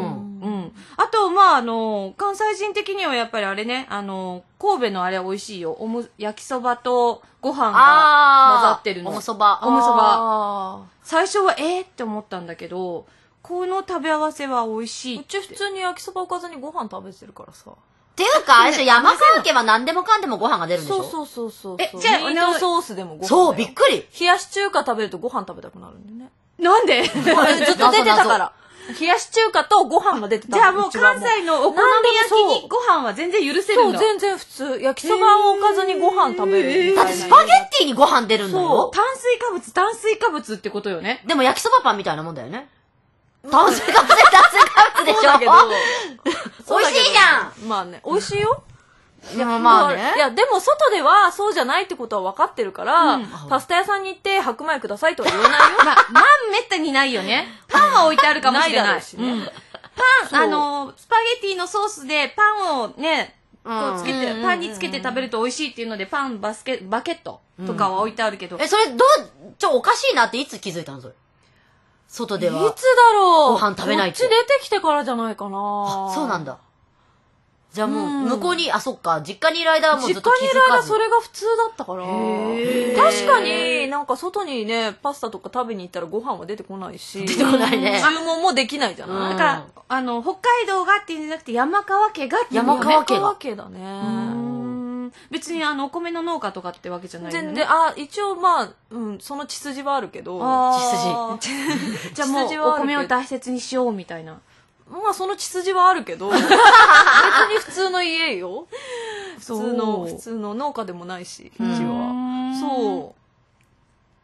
あと、まあ、あの、関西人的にはやっぱりあれね、あの、神戸のあれは美味しいよ。おむ、焼きそばとご飯が混ざってるの。 おむそば。 おむそば。最初はえーって思ったんだけど、この食べ合わせは美味しい。 うち普通に焼きそばおかずにご飯食べてるからさ。 っていうか、あれでしょ、山川家は何でもかんでもご飯が出るんでしょ？ そうそうそうそう。 え、じゃあ、 ミートソースでもご飯。 そう、びっくり。 冷やし中華食べるとご飯食べたくなるんだよね。 なんでずっと出てたから。冷やし中華とご飯が出てた。 じゃあもう関西のお好み焼きにご飯は全然許せるんだ。 そう、全然普通。焼きそばをおかずにご飯食べる。 だってスパゲッティにご飯出るんだよ。 炭水化物、炭水化物ってことよね。 でも焼きそばパンみたいなもんだよね。炭水化物で炭水化物でしょ。 だけど美味しいじゃん。 まあね、美味しいよ。 でもまあね。 いや、でも外ではそうじゃないってことは分かってるから、うん、パスタ屋さんに行って白米くださいとは言わないよ。 まあ、まあ、めったにないよね。パンは置いてあるかもしれない。ないだろうしね。うん、パン、あの、スパゲティのソースでパンをね、こうつけて、うん、パンにつけて食べると美味しいっていうので、パンバスケ、バケットとかは置いてあるけど。 うん、え、それどう、ちょ、おかしいなっていつ気づいたのそれ。外では。 いつだろう。 ご飯食べないと。 こっち出てきてからじゃないかな。 あ、そうなんだ。じゃあもう、向こうに、あ、そっか、実家にいる間はもうずっと気づかず。 実家にいる間それが普通だったから。確かになんか外にね、パスタとか食べに行ったらご飯は出てこないし。 出てこないね。 注文もできないじゃない。 だから、あの、北海道がっていうんじゃなくて山川家がっていう、 ね。山川家が。 山川家だね。 別にあの、お米の農家とかってわけじゃないよね。 全然、あ、一応まあ、うん、その血筋はあるけど。 血筋。じゃあもう、お米を大切にしようみたいな。 まあその血筋はあるけど、別に普通の家よ。普通の、普通の農家でもないし、うちは。そう。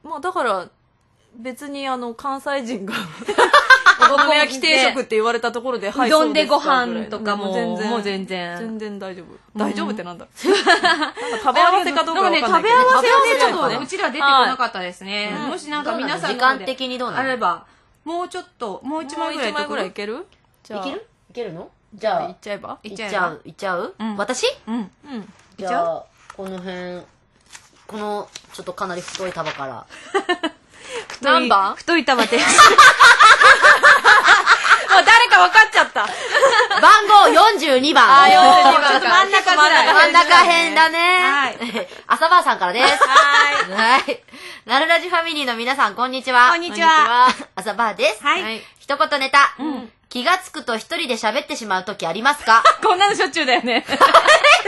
まあだから、別にあの、関西人が、お好み焼き定食って言われたところで、 はい、うどんでご飯とかも、 全然、 もう全然。 全然大丈夫。大丈夫ってなんだろう。食べ合わせかどうかわかんないけど。 食べ合わせはね、ちょっと、うちら出てこなかったですね。もしなんか皆さん時間的にどうなのあれば、もうちょっと、もう一枚ぐらい。 一枚ぐらいいける？ いけるいけるのじゃあ、 いっちゃえばいっちゃういっちゃう私うん。うん。 じゃあ、この辺、この、ちょっとかなり太い束から。 何番？ 太い束です。 もう誰か分かっちゃった。 番号よんじゅうにばん。 あ、よんじゅうにばん。 ちょっと真ん中ぐらい。 真ん中辺だね。 はい。 朝ばあさんからです。 はい。 はい。なるラジファミリーの皆さん、こんにちは。 こんにちは。 朝ばあです。 はい。 一言ネタ。うん。気がつくと一人で喋ってしまうときありますか？ こんなのしょっちゅうだよね。嘘！えー、 ない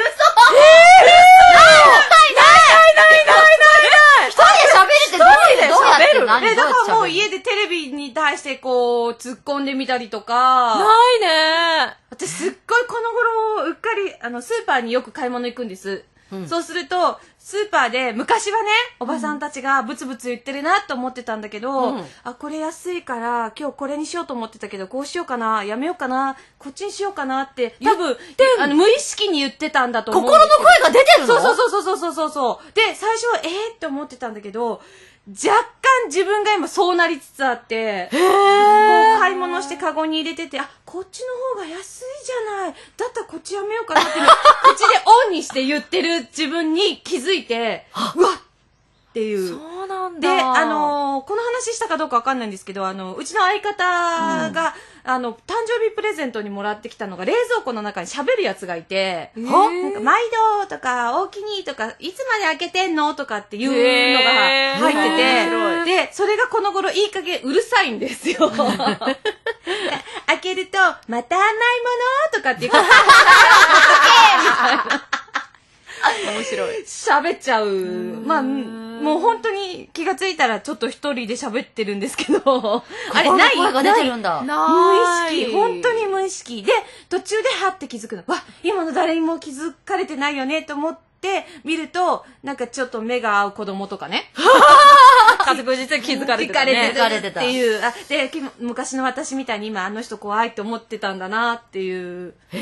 ないないないない一人で喋るってどういう、どうやって何？ え、だからもう家でテレビに対してこう、突っ込んでみたりとか。 ないね。 私すっごいこの頃、うっかり、あの、スーパーによく買い物行くんです。 うん、そうすると、スーパーで昔はね、おばさんたちがブツブツ言ってるなと思ってたんだけど、うん、あ、これ安いから今日これにしようと思ってたけど、こうしようかな、やめようかな、こっちにしようかなって、多分、あの、無意識に言ってたんだと思う。 心の声が出てるの？ そうそうそうそうそうそうそう。で、最初はえーって思ってたんだけど、若干自分が今そうなりつつあって、こう買い物してカゴに入れてて、あ、こっちの方が安いじゃない。だったらこっちやめようかなって、口でオンにして言ってる自分に気づいて、うわっっていう。 そうなんだ。 で、あのー、この話したかどうかわかんないんですけど、あの、うちの相方が、うん、あの、誕生日プレゼントにもらってきたのが、冷蔵庫の中に喋るやつがいて、なんか、毎度とか、大きにとか、いつまで開けてんのとかっていうのが入ってて、で、それがこの頃いい加減うるさいんですよ。開けると、また甘いものとかっていうか、みたいな。 面白い。 喋っちゃう。まあ、もう本当に気がついたらちょっと一人で喋ってるんですけど、 あれ、ない声が出てるんだ。 無意識。本当に無意識。で、途中でハッて気づくの。わ、今の誰にも気づかれてないよねと思って見ると、なんかちょっと目が合う子供とかね。 確実に気づかれてたね。 気づかれてたっていう。あ、で、昔の私みたいに今あの人怖いって思ってたんだなっていう。 へ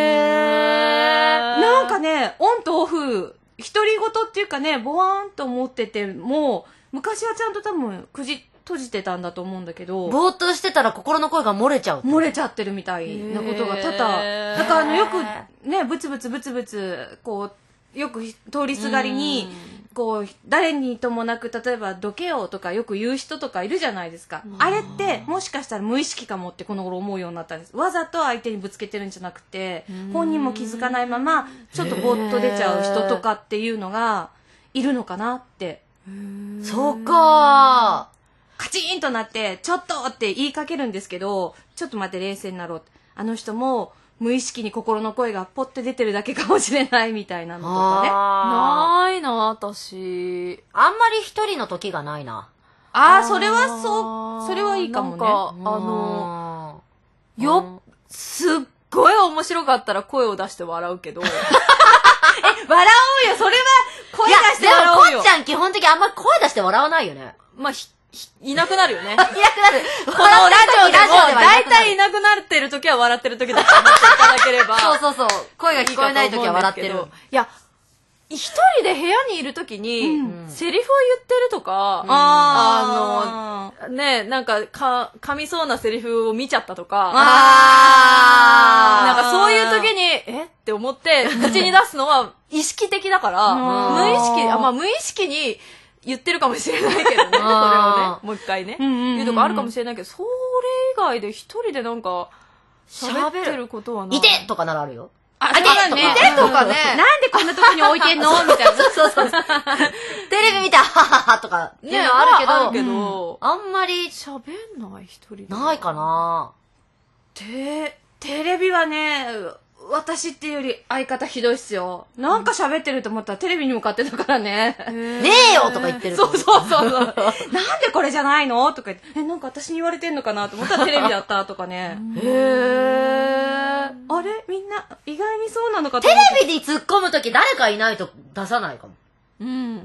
ー。 なんかね、オンとオフ、独り言っていうかね、ボワーンと思ってても、昔はちゃんと多分、くじ、閉じてたんだと思うんだけど。 ぼーっとしてたら心の声が漏れちゃう。 漏れちゃってるみたいなことが多々。だからあの、よくね、ブツブツブツブツ、こう、よく通りすがりに、こう、誰にともなく、例えば、どけよとかよく言う人とかいるじゃないですか。あれって、もしかしたら無意識かもってこの頃思うようになったんです。わざと相手にぶつけてるんじゃなくて、本人も気づかないまま、ちょっとぼーっと出ちゃう人とかっていうのが、いるのかなって。 そうかー。カチーンとなって、ちょっとって言いかけるんですけど、ちょっと待って冷静になろうって。あの人も、無意識に心の声がポッて出てるだけかもしれないみたいなのとかね。 ないな、私。 あんまり一人の時がないな。 ああ、それはそう、それはいいかもね。 なんか、あの、よ、すっごい面白かったら声を出して笑うけど。え、 笑おうよ、それは声出して笑おうよ。 でもこっちゃん基本的にあんまり声出して笑わないよね。 まあ、ひ、いなくなるよね。いなくなる。 このラジオでも、だいたいいなくなってる時は笑ってる時だと思っていただければ。 そうそうそう。声が聞こえない時は笑ってる。 いや、一人で部屋にいる時に、うん、セリフを言ってるとか、うん、あの、ね、なんか、か、噛みそうなセリフを見ちゃったとか、あなんかそういう時に、えって思って、口に出すのは意識的だから、無意識、あ、まあ無意識に、言ってるかもしれないけどね。それをね、もう一回ね。言うとかあるかもしれないけど、それ以外で一人でなんか、喋ってることはない。 いてとかならあるよ。 あ、いてとかね。いてとかね。なんでこんなとこに置いてんのみたいな。 そうそうそう。テレビ見たはははとかっていうのはあるけど、 あるけど、 あんまり喋んない一人で。 ないかな。 て、テレビはね、私っていうより相方ひどいっすよ。なんか喋ってると思ったらテレビに向かってたからね。 ねえよとか言ってる。 そうそうそう。なんでこれじゃないのとか言って、え、なんか私に言われてんのかなと思ったらテレビだったとかね。 へー。 あれみんな意外にそうなのかと思って。テレビに突っ込むとき誰かいないと出さないかも。うん。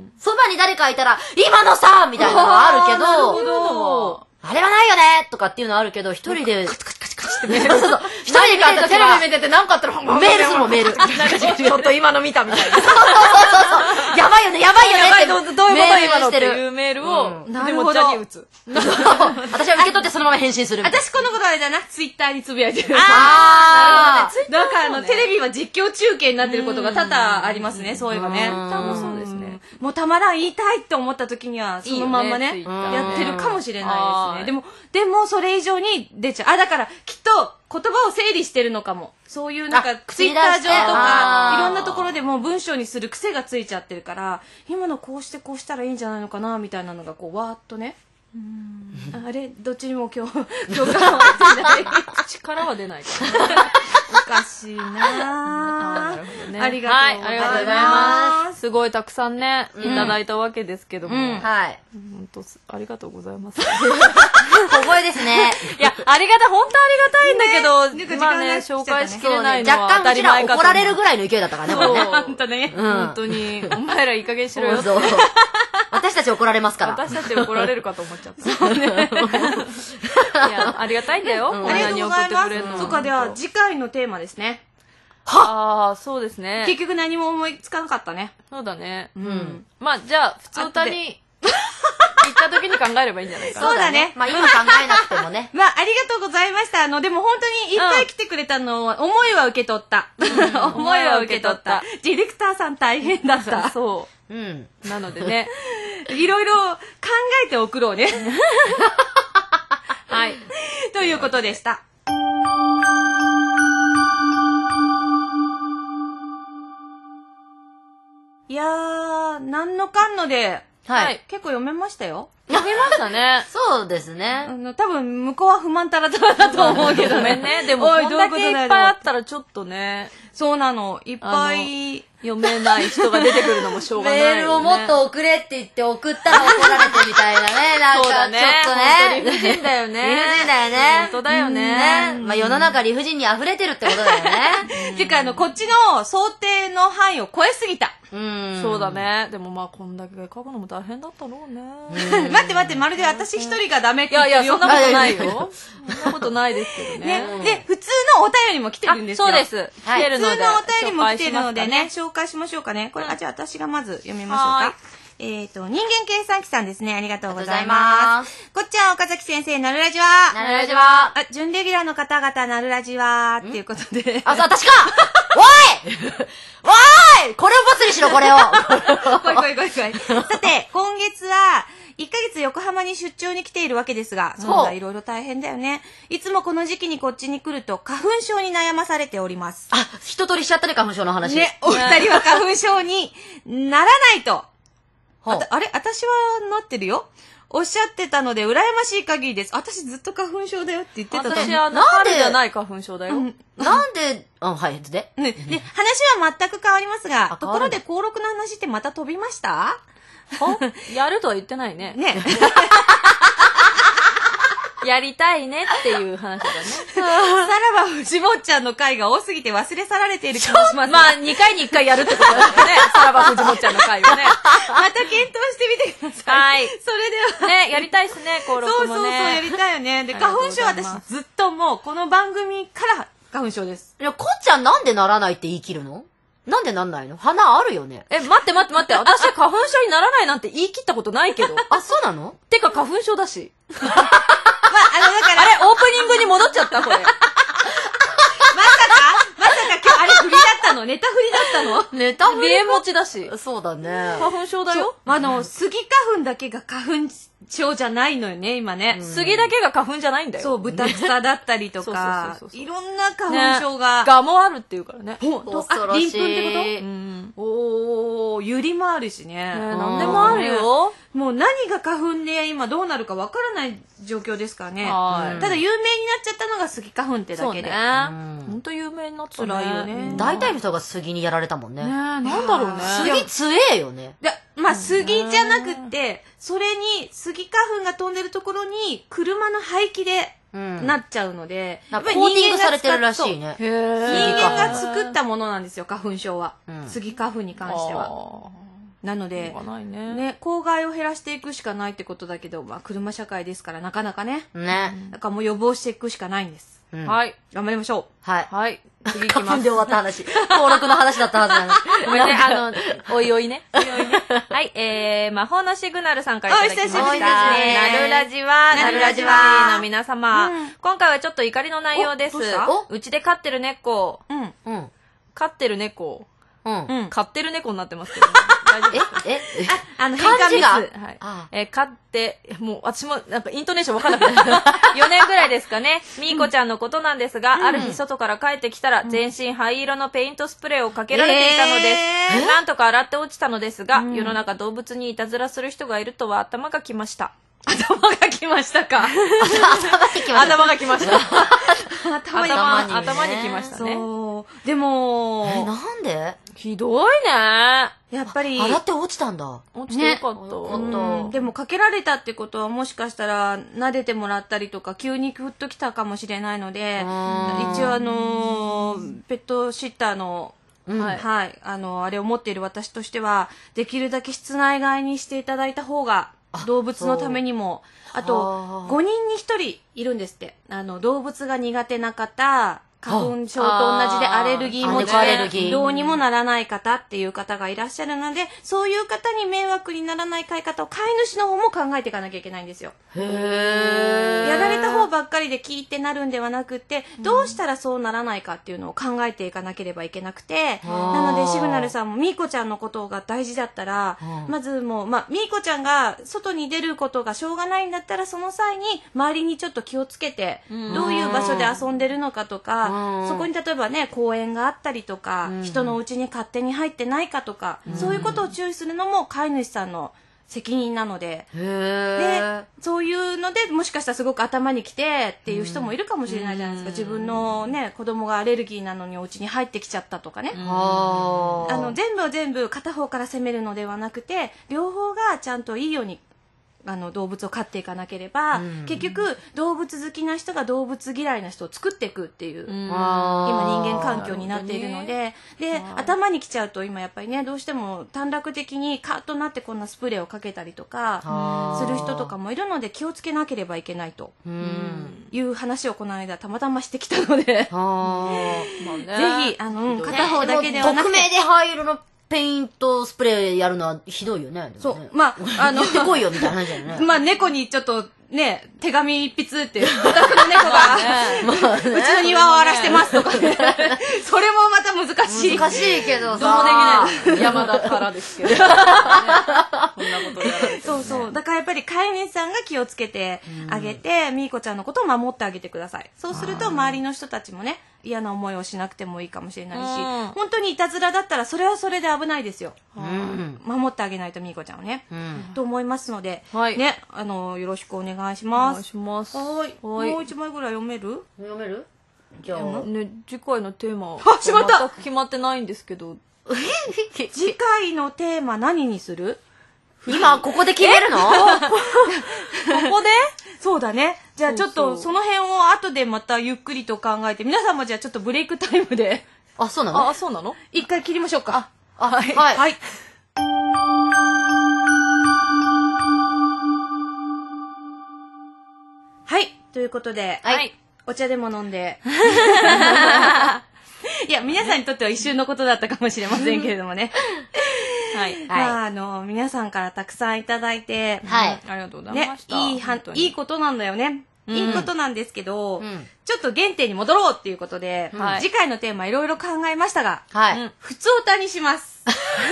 そばに誰かいたら、今のさみたいなのがあるけど、なるほど。あれはないよねとかっていうのはあるけど、一人で、カチカチカチカチってメール。そうそう。一人で買ったテレビ見てて何かあったら、 メールするもん、メール。 ちょっと今の見たみたいな。 そうそうそうそう。やばいよね、やばいよねって。 どういうこと今のっていうメールを、でもジャニー打つ。 私は受け取ってそのまま返信する。 私このことあれだな、ツイッターにつぶやいてる。あー。だからあの、テレビは実況中継になってることが多々ありますね、そういえばね。 多分そうですね。 もうたまらん言いたいって思った時には、そのまんまね、やってるかもしれないですね。でも、でもそれ以上に出ちゃう。あ、だからきっと言葉を整理してるのかも。そういうなんか、ツイッター上とか、いろんなところでも文章にする癖がついちゃってるから、今のこうしてこうしたらいいんじゃないのかな、みたいなのがこう、わーっとね。うんあれどっちにも今日、今日からは出ない。 口からは出ないから。わかしいななるほどね。 ありがとうございます。はい、ありがとうございます。 すごいたくさんね、いただいたわけですけども。 はい。 本当ありがとうございます。 小声ですね。 いや、ありがたい、本当ありがたいんだけど、まあね、紹介しきれないのは若干うちら怒られるぐらいの勢いだったからね、 そう、本当ね。本当に、お前らいい加減しろよ。 私たち怒られますから。 私たち怒られるかと思っちゃった。そうね。いや、ありがたいんだよ。こんなに送ってくれるの。 そっか、では次回のテーマですね。 はあ、そうですね。 結局何も思いつかなかったね。 そうだね。うん。まあ、じゃあ、普通歌に行った時に考えればいいんじゃないかな。 そうだね。 まあ、今考えなくてもね。 まあ、ありがとうございました。あの、でも本当にいっぱい来てくれたのは、思いは受け取った。思いは受け取った。ディレクターさん大変だった。 そう。 うん。 なのでね。 いろいろ考えて送ろうね。 はい。 ということでした。いやー、なんのかんので、はい。結構読めましたよ。 読めましたね。 そうですね。 あの、多分、向こうは不満たらたらだと思うけど。 ごめんね。でも、こんだけいっぱいあったらちょっとね。 そうなの。いっぱい。 読めない人が出てくるのもしょうがない、ね。 メールをもっと送れって言って送ったら怒られてみたいなね。なんか、ちょっとね。 理不尽だよね。 理不尽だよね。 本当だよね。 まあ世の中理不尽に溢れてるってことだよね。 ていうか、あの、こっちの想定の範囲を超えすぎた。 うん。そうだね。でもまあ、こんだけ書くのも大変だったろうね。 待って待って、まるで私一人がダメって言ってるよ。 いやいや、そんなことないよ。そんなことないですけどね。 ね。で、普通のお便りも来てるんですよ。 そうです。来てるので。 普通のお便りも来てるのでね、紹介しましょうかね。これ、あ、じゃあ私がまず読みましょうか。えっと、人間計算機さんですね。ありがとうございます。こっちゃん、岡崎先生、なるラジは。 なるラジは。 あ、準レギュラーの方々、なるラジは。っていうことで。 あ、そう、私かおいおいこれをボツにしろ、これを来い来い来い来い。さて、今月は、いっかげつ横浜に出張に来ているわけですが、そうだ、いろいろ大変だよね。いつもこの時期にこっちに来ると花粉症に悩まされております。 あ、一通りしちゃったね、花粉症の話。 ね、お二人は花粉症にならないと。あ, あれ私はなってるよ。おっしゃってたので、羨ましい限りです。私ずっと花粉症だよって言ってたと思う。 私はなんでじゃない花粉症だよ。うん、 なんで、あ、はい、で。 ね、で、話は全く変わりますが、ところで登録の話ってまた飛びました？ やるとは言ってないね。 ね。 やりたいねっていう話だね。 さらば藤本ちゃんの回が多すぎて忘れ去られている気もします。 まあ、にかいにいっかいやるってことだよね。さらば藤本ちゃんの回をね。 また検討してみてください。はい。それでは。 ね、やりたいっすね、登録もね。 そうそうそう、やりたいよね。で、花粉症私ずっともう、この番組から花粉症です。 いや、こっちゃんなんでならないって言い切るの？なんでなんないの？鼻あるよね。 え、待って待って待って。私は花粉症にならないなんて言い切ったことないけど。 あ、そうなの？ てか花粉症だし。 まあ、あの、だから。 あれ、オープニングに戻っちゃったこれ。 まさかまさか今日あれ振りだったの？ネタ振りだったの？ ネタ振り？ 鼻炎持ちだし。 そうだね。 花粉症だよ。 あの、杉花粉だけが花粉症じゃないのよね、今ね。 杉だけが花粉じゃないんだよ。 そう、豚草だったりとか、いろんな花粉症が。 ガもあるっていうからね。 ほんと、あ、リンプンってこと？ うん。おー、ユリもあるしね。 なんでもあるよ。 もう何が花粉で今どうなるかわからない状況ですからね。ただ有名になっちゃったのが杉花粉ってだけで。 ほんと有名になったらいいよね。 大体の人が杉にやられたもんね。 なんだろうね。 杉強えよね。 まあ、杉じゃなくって、それに、杉花粉が飛んでるところに、車の排気で、なっちゃうので、 やっぱりコーティングされてるらしいね。 人間が作ったものなんですよ、花粉症は。杉花粉に関しては。なので、ね、公害を減らしていくしかないってことだけど、まあ、車社会ですからなかなかね。 ね。 だからもう予防していくしかないんです。 はい。 頑張りましょう。 はい。 はい。 次行きます。花粉で終わった話。登録の話だったはずなの。 ごめんね、あの、おいおいね。おいおいね。はい、えー、魔法のシグナルさんからいただきました。 お久しぶりですね。 なるラジは、 なるラジはの皆様、今回はちょっと怒りの内容です。うちで飼ってる猫。 うん。 うん。 飼ってる猫。 うん。 飼ってる猫になってますけど。大丈夫ですか？ ええあ、あの、変換ミス。 はい。えー、飼って、もう、私も、なんか、イントネーションわかんなくなった。よねんぐらいですかね。みーこちゃんのことなんですが、ある日外から帰ってきたら、全身灰色のペイントスプレーをかけられていたのです。なんとか洗って落ちたのですが、世の中動物にいたずらする人がいるとは頭がきました。 頭がきましたか。 頭がきました。 頭に、頭にきましたね。 そう。 そう。でも、 え、なんでひどいね。やっぱり。 洗って落ちたんだ。 落ちてよかった。 うん、でもかけられたってことはもしかしたら撫でてもらったりとか急にふっときたかもしれないので、一応あのー、ペットシッターの、うん、はい、はい、あのー、あれを持っている私としては、できるだけ室内外にしていただいた方が、動物のためにも、あと、ごにんにひとりいるんですって。あの、動物が苦手な方、花粉症と同じでアレルギー持ちでどうにもならない方っていう方がいらっしゃるので、そういう方に迷惑にならない飼い方を飼い主の方も考えていかなきゃいけないんですよ。へー。やられた方ばっかりで聞いてなるんではなくて、どうしたらそうならないかっていうのを考えていかなければいけなくて、なのでシグナルさんもみーこちゃんのことが大事だったら、まずもう、まあ、みーこちゃんが外に出ることがしょうがないんだったら、その際に周りにちょっと気をつけて、どういう場所で遊んでるのかとか、そこに例えばね、公園があったりとか、うん、人の家に勝手に入ってないかとか、うん、そういうことを注意するのも飼い主さんの責任なので、で、そういうのでもしかしたらすごく頭にきてっていう人もいるかもしれないじゃないですか。自分のね、子供がアレルギーなのにお家に入ってきちゃったとかね。あの、全部を全部片方から責めるのではなくて、両方がちゃんといいようにあの動物を飼っていかなければ、うん、結局動物好きな人が動物嫌いな人を作っていくっていう、うん、今人間環境になっているので、で頭にきちゃうと今やっぱりね、どうしても短絡的にカーッとなってこんなスプレーをかけたりとかする人とかもいるので、気をつけなければいけないという話をこの間たまたましてきたので、ぜひあの片方だけではなくて、 匿名で入るのペイントスプレーやるのはひどいよね。 そう。まあ、あの、 言ってこいよみたいな話だよね。 まあ、猫にちょっと、ね、手紙一筆って、お宅の猫が、うちの庭を荒らしてますとかね。それもまた難しい。 難しいけどさ。 どうもできない。山田からですけど。こんなことやられて。 そうそう。だからやっぱり飼い主さんが気をつけてあげて、みーこちゃんのことを守ってあげてください。そうすると周りの人たちもね、嫌な思いをしなくてもいいかもしれないし、本当にいたずらだったらそれはそれで危ないですよ。守ってあげないとみーこちゃんをね。と思いますので、ね、あの、よろしくお願いします。 お願いします。 はい。もう一枚ぐらい読める？ 読める？じゃあ、 ね、次回のテーマは全く決まってないんですけど。 次回のテーマ何にする？ 今ここで決めるの？ここで？ そうだね。じゃあちょっとその辺を後でまたゆっくりと考えて、皆さんもじゃあちょっとブレイクタイムで。 あ、そうなの？ あ、そうなの？ 一回切りましょうか。 あ、はい。 はい。はい。はい。ということで、 はい。 お茶でも飲んで。いや、皆さんにとっては一瞬のことだったかもしれませんけれどもね。はい。まあ、あの、皆さんからたくさんいただいて、 はい。 ありがとうございました。 ね、いいは、いいことなんだよね。いいことなんですけど、ちょっと原点に戻ろうっていうことで、次回のテーマいろいろ考えましたが、 はい。 普通歌にします。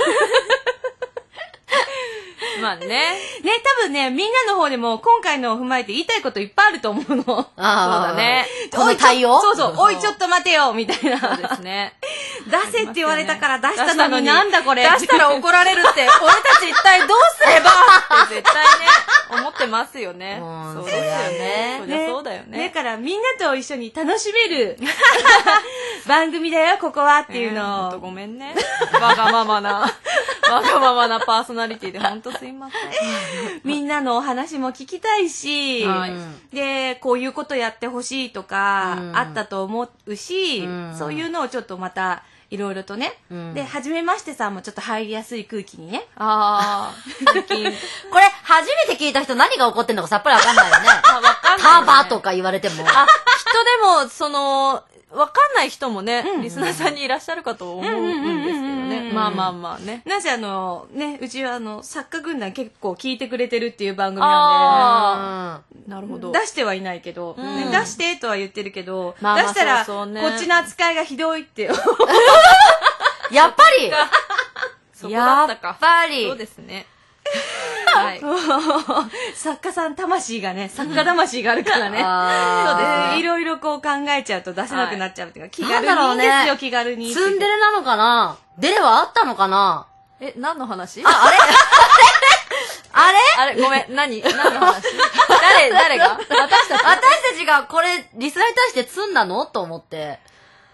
まあね。 ね、多分ね、みんなの方でも今回のを踏まえて言いたいこといっぱいあると思うの。そうだね。 この対応？ そうそう。おい、ちょっと待てよみたいな。 そうですね。 出せって言われたから出したのになんだこれ。 出したら怒られるって、俺たち一体どうすればって絶対ね、思ってますよね。 そうですよね。 そりゃそうだよね。 だからみんなと一緒に楽しめる番組だよ、ここはっていうのを。 ごめんね。わがままな、わがままなパーソナリティでほんとすいません。 みんなのお話も聞きたいし、はい、で、こういうことやってほしいとか、うん、あったと思うし、うん、そういうのをちょっとまた、いろいろとね、うん、で、はじめましてさんもちょっと入りやすい空気にね。 ああ。 これ、初めて聞いた人何が起こってんのかさっぱりわかんないよね。 あ、わかんない、ね。 タバとか言われても。 あ、きっとでも、その、わかんない人もね、うん、リスナーさんにいらっしゃるかと思うんですけどね。まあまあまあね。 なぜあの、ね、うちはあの、作家軍団結構聞いてくれてるっていう番組なんで、なるほど。 出してはいないけど、 うんね、出してとは言ってるけど、 まあまあ出したら、 そうそうね、 こっちの扱いがひどいって。 やっぱりそこだったか。 やっぱりそうですね。はい。 作家さん魂がね、作家魂があるからね。そうですね。いろいろこう考えちゃうと出せなくなっちゃうっていうか、気軽にいいんですよ、気軽に。 ツンデレなのかな？デレはあったのかな？ え、何の話？ あ、あれあれあれごめん、何何の話？誰、誰が私たち私たちがこれ、リスナーに対してツンなのと思って。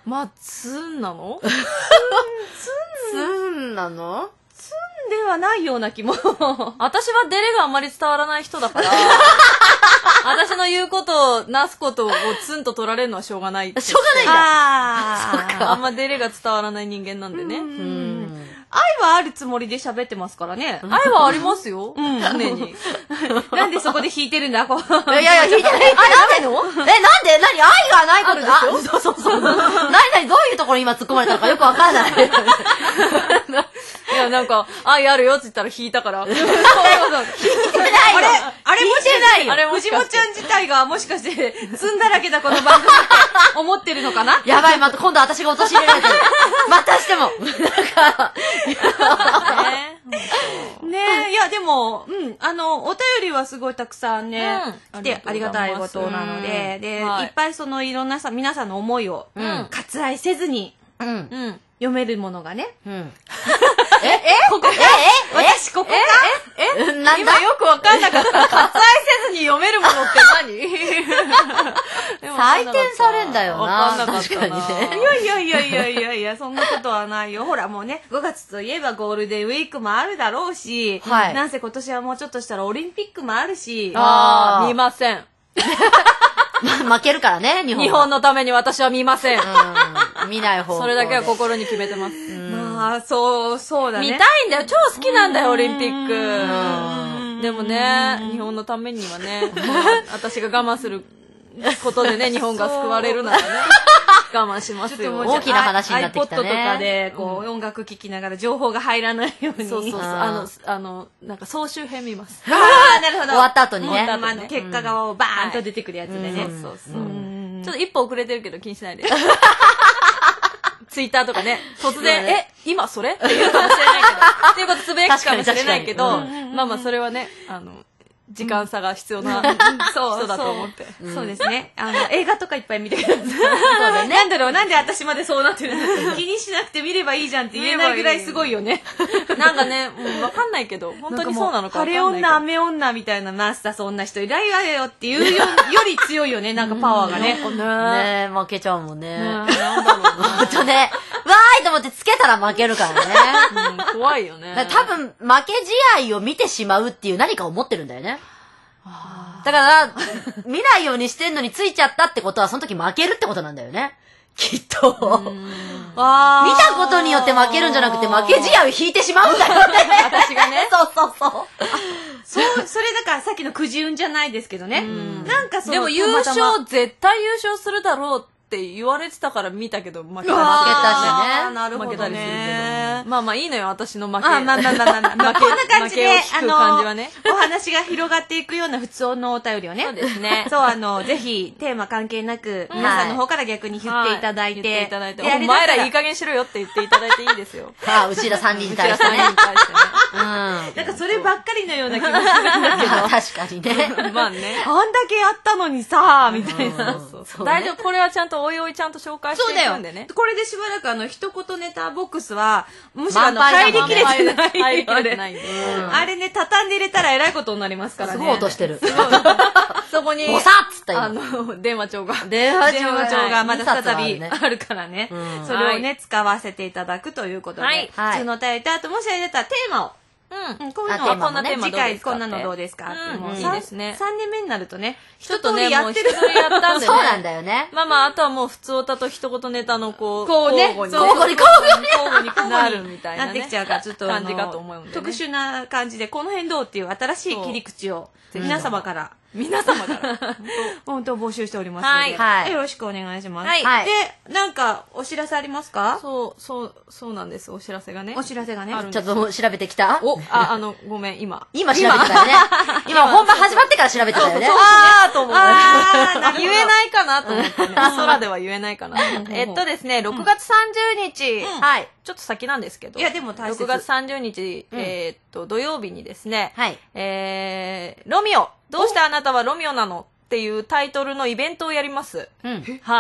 まあ、ツンなのツンなのツンではないような気も。 私はデレがあんまり伝わらない人だから、私の言うことを、なすことをツンと取られるのはしょうがない。 しょうがないんだ。 あそっか。 あんまデレが伝わらない人間なんでね。 ううんん。 愛はあるつもりで喋ってますからね。 愛はありますよ。 うん常に。 なんでそこで弾いてるんだこう。 いやいや、聞いてない。あ、なんでのえ、なんで何愛がないことですよ。そうそうそう。何何どういうところに今突っ込まれたのかよくわかんない。 いや、なんか、愛あるよって言ったら弾いたから。そうそうそう。 聞いてないよ。 あれあれもしかして、 あれもし藤かして本ちゃん自体がもしかして、ツンだらけだこの番組って思ってるのかなやばい、また今度私が陥れられてる。またしても。なんか、 ねねえ、いやでも、うん、あの、お便りはすごいたくさんね、 うん来てありがたいことなので、で、 はいいっぱいそのいろんなさ、皆さんの思いを、 うん割愛せずにうん。 うん。 読めるものがね。 うん。ええここええ私ここかええなんだ今よくわかんなかった。割愛せずに読めるものって何採点されんだよな。 わかんなかった確かにな。 ね。 いやいやいやいやいやいや、そんなことはないよ。ほらもうね、ごがつといえばゴールデンウィークもあるだろうし、 はいなんせ今年はもうちょっとしたらオリンピックもあるし、 あーあー、見ません。 負けるからね、日本は。 日本のために私は見ません。 うん。見ない方向で。 それだけは心に決めてます。 まあ、そう、そうだね。 見たいんだよ。超好きなんだよ、オリンピッうんク。でもね、日本のためにはね、私が我慢することでね、日本が救われるならね、我慢しますよ。 ちょっともうじゃあ大きな話になってきたね iPod とかで、こう、音楽聴きながら情報が入らないように。 そうそうそう。 あーあの、あの、なんか総集編見ます。 ああ、なるほど。 終わった後にね終わった後ね結果がバーンと出てくるやつでね。 うんそうそううそう。 んちょっと一歩遅れてるけど気にしないで。ツイッターとかね、突然、 そうねえ、今それって言うかもしれないけど、っていうことつぶやくかもしれないけど、 確かに確まあまあそれはね、あの、時間差が必要なそう人だと思って。 そうそうですね。あの、映画とかいっぱい見てください。 そうだねなんだろう、なんで私までそうなってるの気にしなくて見ればいいじゃんって言えないぐらいすごいよね。 なんかね、うん、わかんないけど、本当にそうなのかわかんないけど。 晴れ女、雨女みたいなマスターそんな人いないわよっていうよより強いよね、なんかパワーがね。 ねねえ、負けちゃうもんね。 なんだろうほんとね、わーいと思ってつけたら負けるからね。 な。うん、怖いよね。 だから多分、負け試合を見てしまうっていう何かを持ってるんだよね。だから、見ないようにしてんのについちゃったってことは、その時負けるってことなんだよね。きっと。 あー見たことによって負けるんじゃなくて、負け試合を引いてしまうんだよね。 私がね。 そうそうそう。 そう、それだからさっきのくじ運じゃないですけどね。なんかそのでも優たまたま勝、絶対優勝するだろうって言われてたから見たけど、負けたりする負けたしねあーなるほど負けたりするけねど。。まあまあいいのよ、私の負け。 あ、まあまあまあまあまあ。まあ、 負けこんな感じで、 負けを引く感じはねあの、お話が広がっていくような普通のお便りをね。 そうですねそう、あの、ぜひ、テーマ関係なく、皆さんの方から逆に言っていただいて。 は言っていただいて。 でお前らいい加減しろよって言っていただいていいですよ。 ああ、うちらさんにんに対してねうちらさんにんに。対してね。 うん。 なんかそればっかりのような気がするんだけど。 あ確かにね。 まあね。 あんだけやったのにさ、みたいな。 うんそうね大丈夫、これはちゃんとおいおいちゃんと紹介してそうだよいくんでね。。 これでしばらくあの、一言ネタボックスは、むしろあの、 満杯だ入りきれてない。 入りきれてないんで。 うんあれね、畳んで入れたらえらいことになりますからね。 すごい落としてる。 そこに、 ボサッつったあ今。 の、電話帳が。 電話電話帳がまだ再びね。 あるからね。 うんそれをはね、使わせていただくということで。 はいはい普通のお便りと、あともしあれだったらテーマを。 うん。 うんこういうのはあテーマもねこんなテーマ次回こんなのどうでどうですすかかってってもううんさんいいですねさんねんめになるとね、 ちょっとね、 一通りやもうってる。 一通りやったんでね。 そうなんだよね。 まあまあ、あとはもう普通歌と一言ネタのこう、 こうね交互に、 そう交互に交互に交互に交互になるみたいなね。 なってきちゃうから、ちょっとあの感じかと思うんでね。 特殊な感じで、この辺どうっていう新しい切り口を皆様から、 皆様から。 本当募集しておりますので、 はいよろしくお願いします。 はいはいで、なんかお知らせありますか？ そう、そう、そうなんです。お知らせがね。 お知らせがね。 あるんちょっともう調べてきたお、あ、あの、ごめん、今。 今調べてたよね。今本番始まってから調べてたよね。 あーと思って。 あーなるほど言えないかなと思ってね。空では言えないかなと思って。えっとですね、ろくがつさんじゅうにち、 はい。 ちょっと先なんですけど。 いやでも大切ろくがつさんじゅうにち、えーっと、土曜日にですね、 はい。 えー、ロミオ、どうしてあなたはロミオなのっていうタイトルのイベントをやります。 うん。 はい。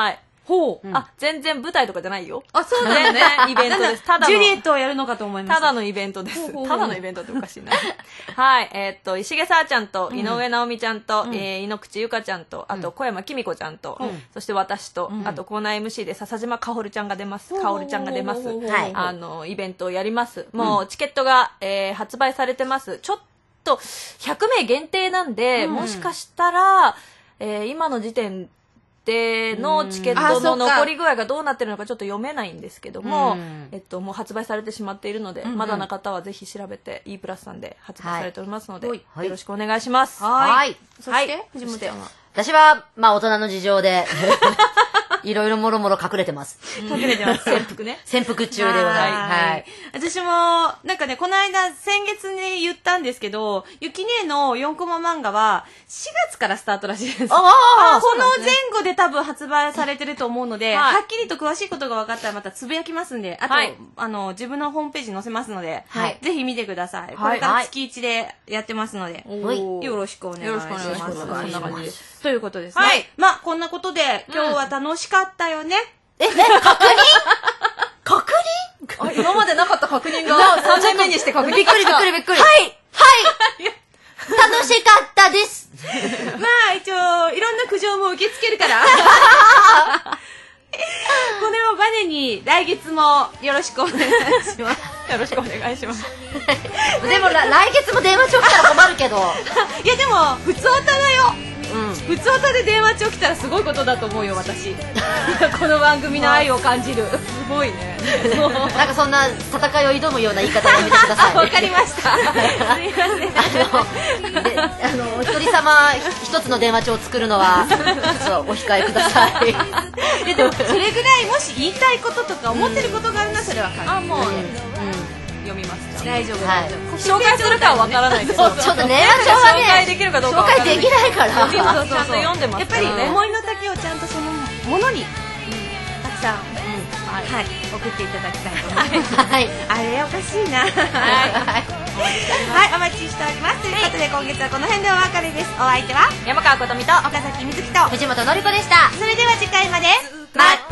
ほう。 あ、全然舞台とかじゃないよ。 あ、そうなんだね。 イベントです。ただの。 ジュリエットをやるのかと思いました。 ただのイベントです。ただのイベントっておかしいな。はい。えっと、石毛さあちゃんと、井上直美ちゃんと、え、井ノ口ゆかちゃんと、あと、小山きみこちゃんと、そして私と、あと、コーナー エムシー で笹島かほるちゃんが出ます。かおるちゃんが出ます。あの、イベントをやります。もう、チケットが、え、発売されてます。ちょっと、ひゃくめい限定なんで、もしかしたら、え、今の時点でのチケットの残り具合がどうなってるのかちょっと読めないんですけども、えっと、もう発売されてしまっているので、まだの方はぜひ調べて、E プラスさんで発売されておりますので、よろしくお願いします。 はい。 そして、藤本ちゃんは私は、まあ、大人の事情で、いろいろもろもろ隠れてます。 隠れてます。 潜伏ね。 潜伏中でございます。はい。 私も、なんかね、この間、先月に言ったんですけど、ゆきねえのよんコマ漫画は、しがつからスタートらしいです。 ああ、 この前後で多分発売されてると思うので、はっきりと詳しいことが分かったらまたつぶやきますんで、あと、あの、自分のホームページに載せますので、ぜひ見てください。これから月いちでやってますので、よろしくお願いします。よろしくお願いします。そんな感じです。ということですね。はい。まあ、こんなことで、今日は楽しかったよね。 え、え、確認確認今までなかった確認がさんねんめにして確認。 びっくりびっくりびっくり。はいはい楽しかったです。 まあ、一応、いろんな苦情も受け付けるから。これをバネに来月もよろしくお願いします。 よろしくお願いします。 でも来月も電話帳来たら困るけど。 いやでも、普通歌だよ。普通歌で電話帳来たらすごいことだと思うよ、私。この番組の愛を感じる。すごいね。 なんかそんな戦いを挑むような言い方やめてください。 わかりました。すいません。 あの、お一人様一つの電話帳を作るのは、ちょっとお控えください。 でも、それぐらいもし言いたいこととか思ってることがあるならそれはあ、もう、読みます。 大丈夫。 紹介するかはわからないけど、 ちょっと電話帳はね、 紹介できるかどうか紹介できないから。 ちゃんと読んでます。 やっぱり思いの丈をちゃんとそのものにたくさん、はい、送っていただきたいと思います。はい。あれおかしいな。はい。はい、お待ちしております。ということで今月はこの辺でお別れです。お相手は山川琴美と岡崎瑞希と藤本のり子でした。 それでは次回まで。 また